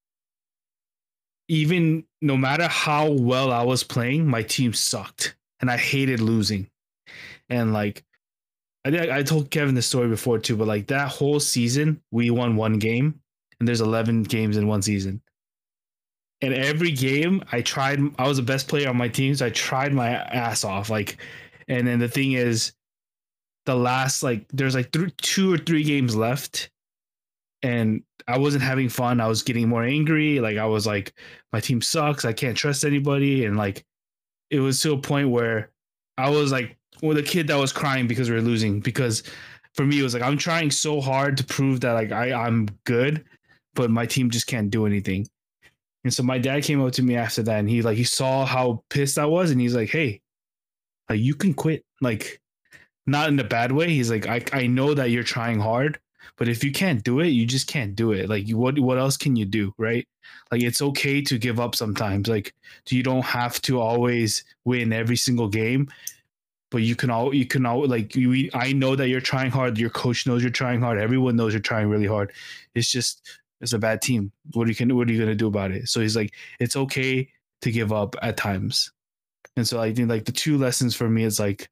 even no matter how well I was playing, my team sucked and I hated losing. And like I told Kevin this story before too, but like that whole season, we won one game and there's 11 games in one season. And every game I was the best player on my team, so I tried my ass off. Like, and then the thing is, the last like there's like 2 or 3 games left and I wasn't having fun. I was getting more angry. Like I was like, my team sucks. I can't trust anybody. And like it was to a point where I was like, well, the kid that was crying because we were losing. Because for me, it was like I'm trying so hard to prove that like I'm good, but my team just can't do anything. And so my dad came up to me after that, and he saw how pissed I was, and he's like, "Hey, like you can quit." Like not in a bad way. He's like, I know that you're trying hard, but if you can't do it, you just can't do it. Like what else can you do, right? Like it's okay to give up sometimes. Like you don't have to always win every single game, but you can all like I know that you're trying hard. Your coach knows you're trying hard. Everyone knows you're trying really hard. It's a bad team. What are you gonna do about it? So he's like, it's okay to give up at times. And so I think like the two lessons for me is like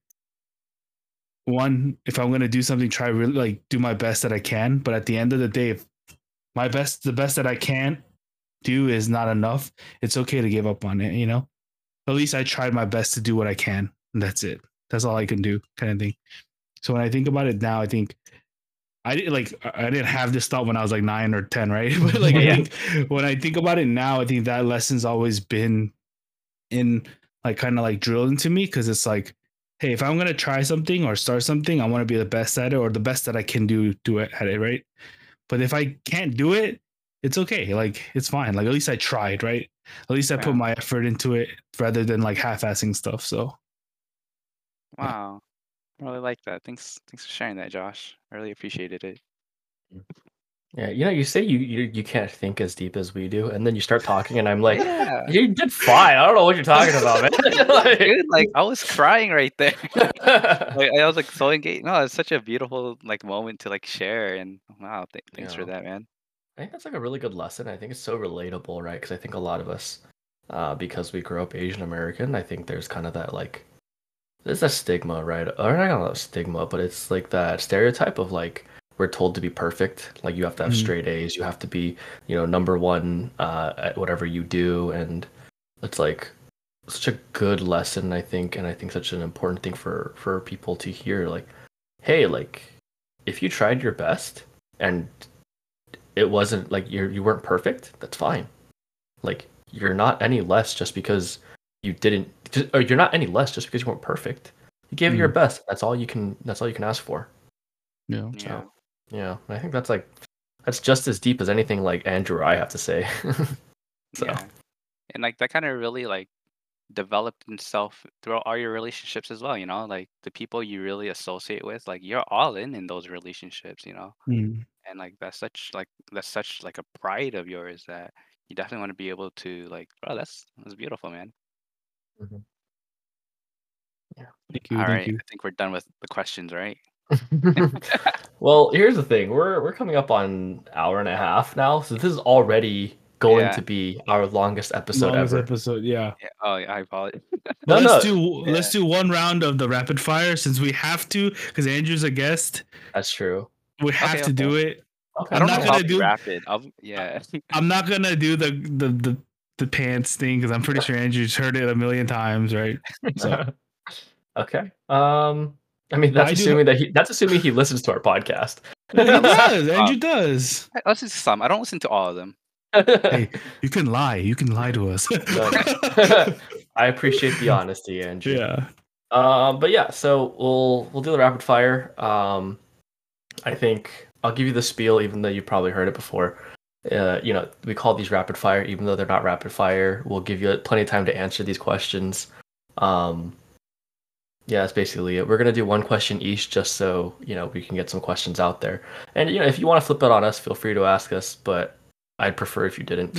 one, if I'm gonna do something, try really like do my best that I can. But at the end of the day, if the best that I can do is not enough, it's okay to give up on it, you know? At least I tried my best to do what I can. And that's it. That's all I can do, kind of thing. So when I think about it now, I think I didn't have this thought when I was like 9 or 10, right? But like I think when I think about it now, I think that lesson's always been in like kind of like drilled into me because it's like, hey, if I'm gonna try something or start something, I want to be the best at it or the best that I can do it at it, right? But if I can't do it, it's okay. Like it's fine. Like at least I tried, right? At least I put my effort into it rather than like half-assing stuff. So Wow. I really like that. Thanks for sharing that, Josh. I really appreciated it. Yeah, you say you can't think as deep as we do, and then you start talking, and I'm like, Yeah. you did fine. I don't know what you're talking about, man. Like, Dude, like I was crying right there. Like I was like so engaged. No, it's such a beautiful like moment to like share and wow, thanks for yeah. that, man. I think that's like a really good lesson. I think it's so relatable, right? Because I think a lot of us, because we grew up Asian American, I think there's kind of that like there's a stigma, right? Or not a stigma, but it's like that stereotype of like we're told to be perfect. Like you have to have straight A's, you have to be, number one at whatever you do, and it's like such a good lesson, I think, and I think such an important thing for people to hear. Like, hey, like if you tried your best and it wasn't like you weren't perfect, that's fine. Like you're not any less just because you didn't, or you're not any less just because you weren't perfect. You gave it your Mm, best. That's all you can. That's all you can ask for. yeah. Yeah. So yeah, I think that's just as deep as anything like Andrew or I have to say. So Yeah. And like that kind of really like developed itself throughout all your relationships as well, you know, like the people you really associate with, like you're all in those relationships, you know. Mm. And like that's such like a pride of yours that you definitely want to be able to like, bro, that's beautiful, man. mhm, yeah. Thank you. All Thank right, you. I think we're done with the questions, right? Well, here's the thing. We're coming up on an hour and a half now, so this is already going Yeah. to be our longest episode Longest ever. episode. Yeah. Yeah. Oh, yeah, I apologize. But No, let's no, do Yeah. let's do one round of the rapid fire since we have to because Andrew's a guest. that's true. We have Okay, to okay. do it. I Okay, I'm don't not know yeah. if I'll gonna be do rapid. Yeah. I'm not gonna do the pants thing because I'm pretty sure Andrew's heard it a million times, right? So Okay. I mean, I do. that's assuming he listens to our podcast. He does. Andrew Um, does. I listen to some. I don't listen to all of them. Hey, you can lie. You can lie to us. No, no. I appreciate the honesty, Andrew. Yeah. But yeah, so we'll do the rapid fire. I think I'll give you the spiel, even though you've probably heard it before. We call these rapid fire, even though they're not rapid fire. We'll give you plenty of time to answer these questions. Um, yeah, that's basically it. We're gonna do one question each, just so we can get some questions out there. And if you want to flip it on us, feel free to ask us. But I'd prefer if you didn't.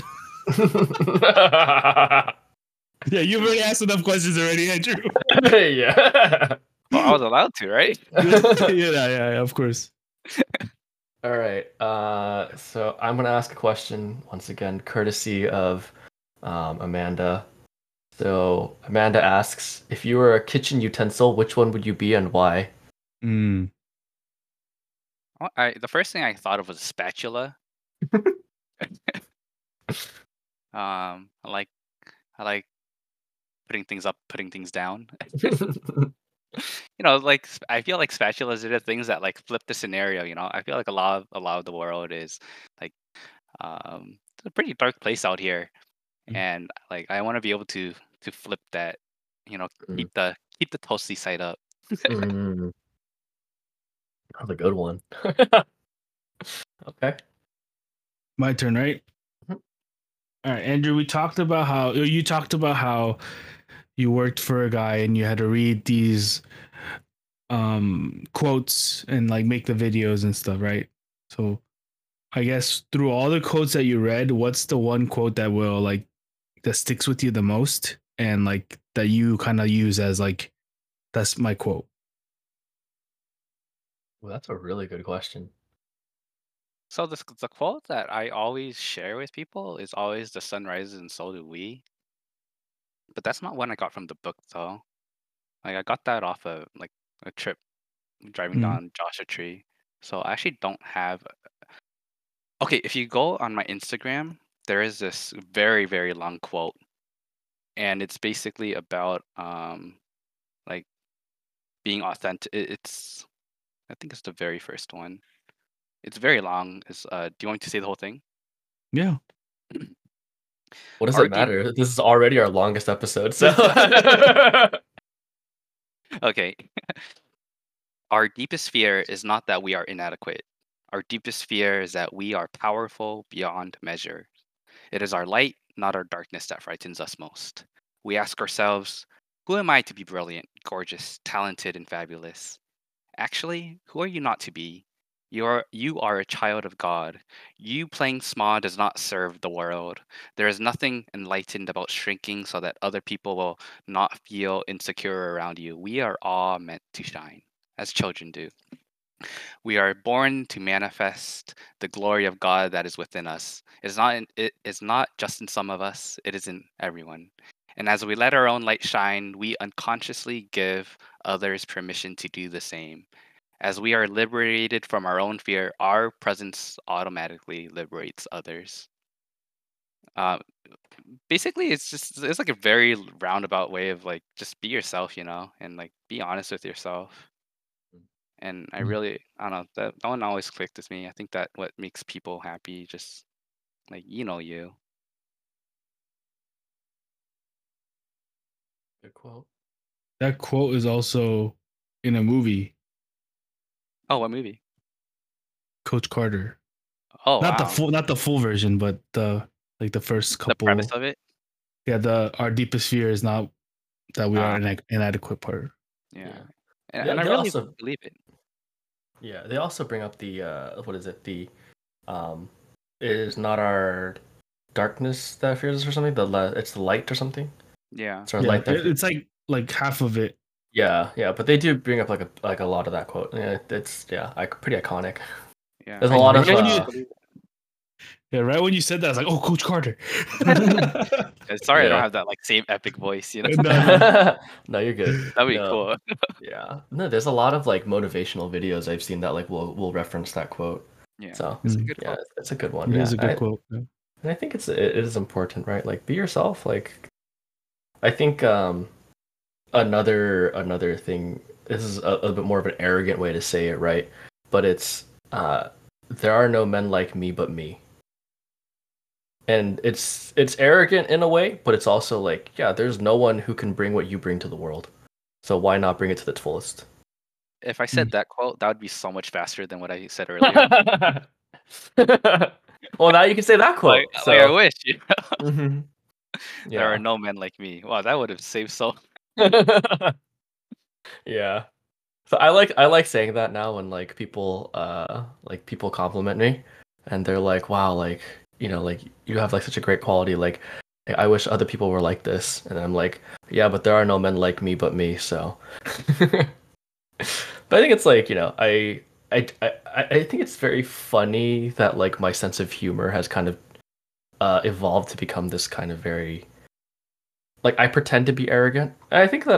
Yeah, you've already asked enough questions already, Andrew. Yeah. Well, I was allowed to, right? Yeah, of course. All right. So I'm gonna ask a question once again, courtesy of Amanda. So Amanda asks, if you were a kitchen utensil, which one would you be and why? Mm. The first thing I thought of was a spatula. I like putting things up, putting things down. Like I feel like spatulas are the things that like flip the scenario. I feel like a lot of the world is like it's a pretty dark place out here, and like I want to be able to flip that. Mm, Keep the toasty side up. mm, that's a good one. Okay. My turn, right? Mhm. All right, Andrew. We talked about how you talked about how you worked for a guy and you had to read these quotes and like make the videos and stuff, right? So I guess through all the quotes that you read, what's the one quote that will like that sticks with you the most and like that you kind of use as like that's my quote? Well, that's a really good question. So the quote that I always share with people is always "The sun rises and so do we." But that's not one I got from the book though. Like I got that off of like a trip driving Mm. down Joshua Tree. So I actually don't have. Okay, if you go on my Instagram, there is this very very long quote, and it's basically about like being authentic. I think it's the very first one. It's very long. Do you want me to say the whole thing? Yeah. What does Our it deep. matter? This is already our longest episode, so. Okay. Our deepest fear is not that we are inadequate. Our deepest fear is that we are powerful beyond measure. It is our light, not our darkness, that frightens us most. We ask ourselves, who am I to be brilliant, gorgeous, talented, and fabulous? Actually, who are you not to be? You are a child of God. You playing small does not serve the world. There is nothing enlightened about shrinking so that other people will not feel insecure around you. We are all meant to shine, as children do. We are born to manifest the glory of God that is within us. It is not just in some of us, it is in everyone. And as we let our own light shine, we unconsciously give others permission to do the same. As we are liberated from our own fear, our presence automatically liberates others. Uh, Basically, it's like a very roundabout way of like just be yourself, and like be honest with yourself. And I Mhm. really, I don't know, that one always clicked with me. I think that what makes people happy, just like you. Good quote. That quote is also in a movie, Oh, what movie? Coach Carter. Oh Not the wow, full version, but the first the premise couple. of it. Yeah, the our deepest fear is not that we are Uh, an inadequate part. yeah, Yeah. and I They really also believe it. they also bring up the what is it? Um it is not our darkness that fears us or something. It's the light or something. Yeah, It's our Yeah, light that it's like half of it. yeah, but they do bring up like a lot of that quote. Yeah, it's pretty iconic. yeah. There's a I, lot I of Right really when do you believe yeah, right when you said that, I was like, oh, Coach Carter. it. Sorry, I don't yeah. have that like same epic voice. No. No, you're good. That'd be No. cool. Yeah. No, there's a lot of like motivational videos I've seen that like will reference that quote. Yeah, So it's a Mm. good yeah, quote. it's a good one. It is Yeah. a good quote. Yeah. And I think it is important, right? Like be yourself. Like I think another thing, this is a bit more of an arrogant way to say it, right? But it's there are no men like me but me. And it's arrogant in a way, but it's also like, yeah, there's no one who can bring what you bring to the world. So why not bring it to its fullest? If I Mm. said that quote, that would be so much faster than what I said earlier. Well, now you can say that Like, quote. like I So wish mhm. there are Yeah. no men like me. Wow, that would have saved so. Yeah. So I like saying that now when like people compliment me and they're like, "Wow, like, like you have like such a great quality. Like I wish other people were like this." And I'm like, "Yeah, but there are no men like me but me." So But I think it's like, I think it's very funny that like my sense of humor has kind of evolved to become this kind of very like I pretend to be arrogant. And I think that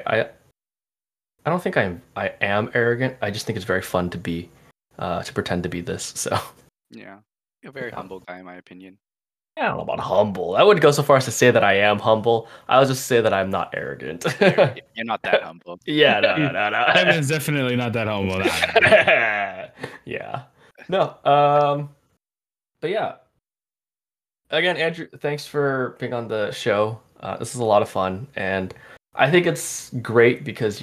I don't think I am arrogant. I just think it's very fun to be to pretend to be this. So Yeah, a very yeah. humble guy, in my opinion. I don't know about humble. I wouldn't go so far as to say that I am humble. I'll just say that I'm not arrogant. You're not that humble. Yeah, no, no. Evan's definitely not that humble. Yeah. No. But yeah. Again, Andrew, thanks for being on the show. This is a lot of fun, and I think it's great because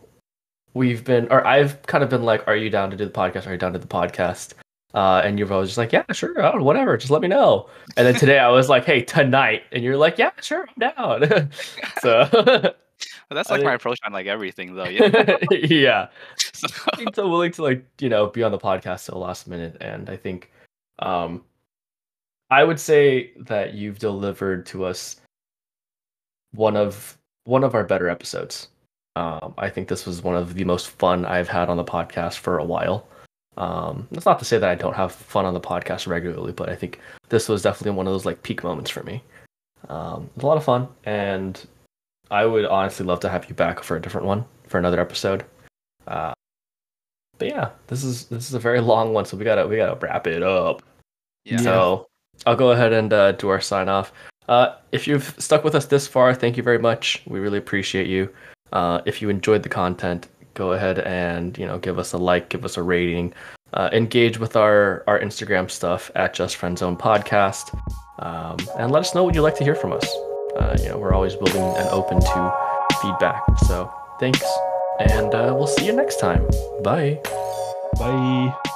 I've kind of been like, "Are you down to do the podcast? Are you down to the podcast?" And you've always just like, "Yeah, sure, whatever, just let me know." And then today I was like, "Hey, tonight," and you're like, "Yeah, sure, I'm down." So But that's I like my think, approach on like everything, though. yeah, So, being so willing to like be on the podcast till last minute, and I think um I would say that you've delivered to us one of our better episodes. I think this was one of the most fun I've had on the podcast for a while. That's not to say that I don't have fun on the podcast regularly, but I think this was definitely one of those like peak moments for me. It was a lot of fun, and I would honestly love to have you back for a different one for another episode. Uh, but yeah, this is a very long one, so we gotta wrap it up. yeah. So I'll go ahead and do our sign off. If you've stuck with us this far, thank you very much. We really appreciate you. If you enjoyed the content, go ahead and give us a like, give us a rating, engage with our Instagram stuff at Just Friend Zone Podcast, and let us know what you'd like to hear from us. We're always willing and open to feedback. So thanks, and we'll see you next time. Bye. Bye.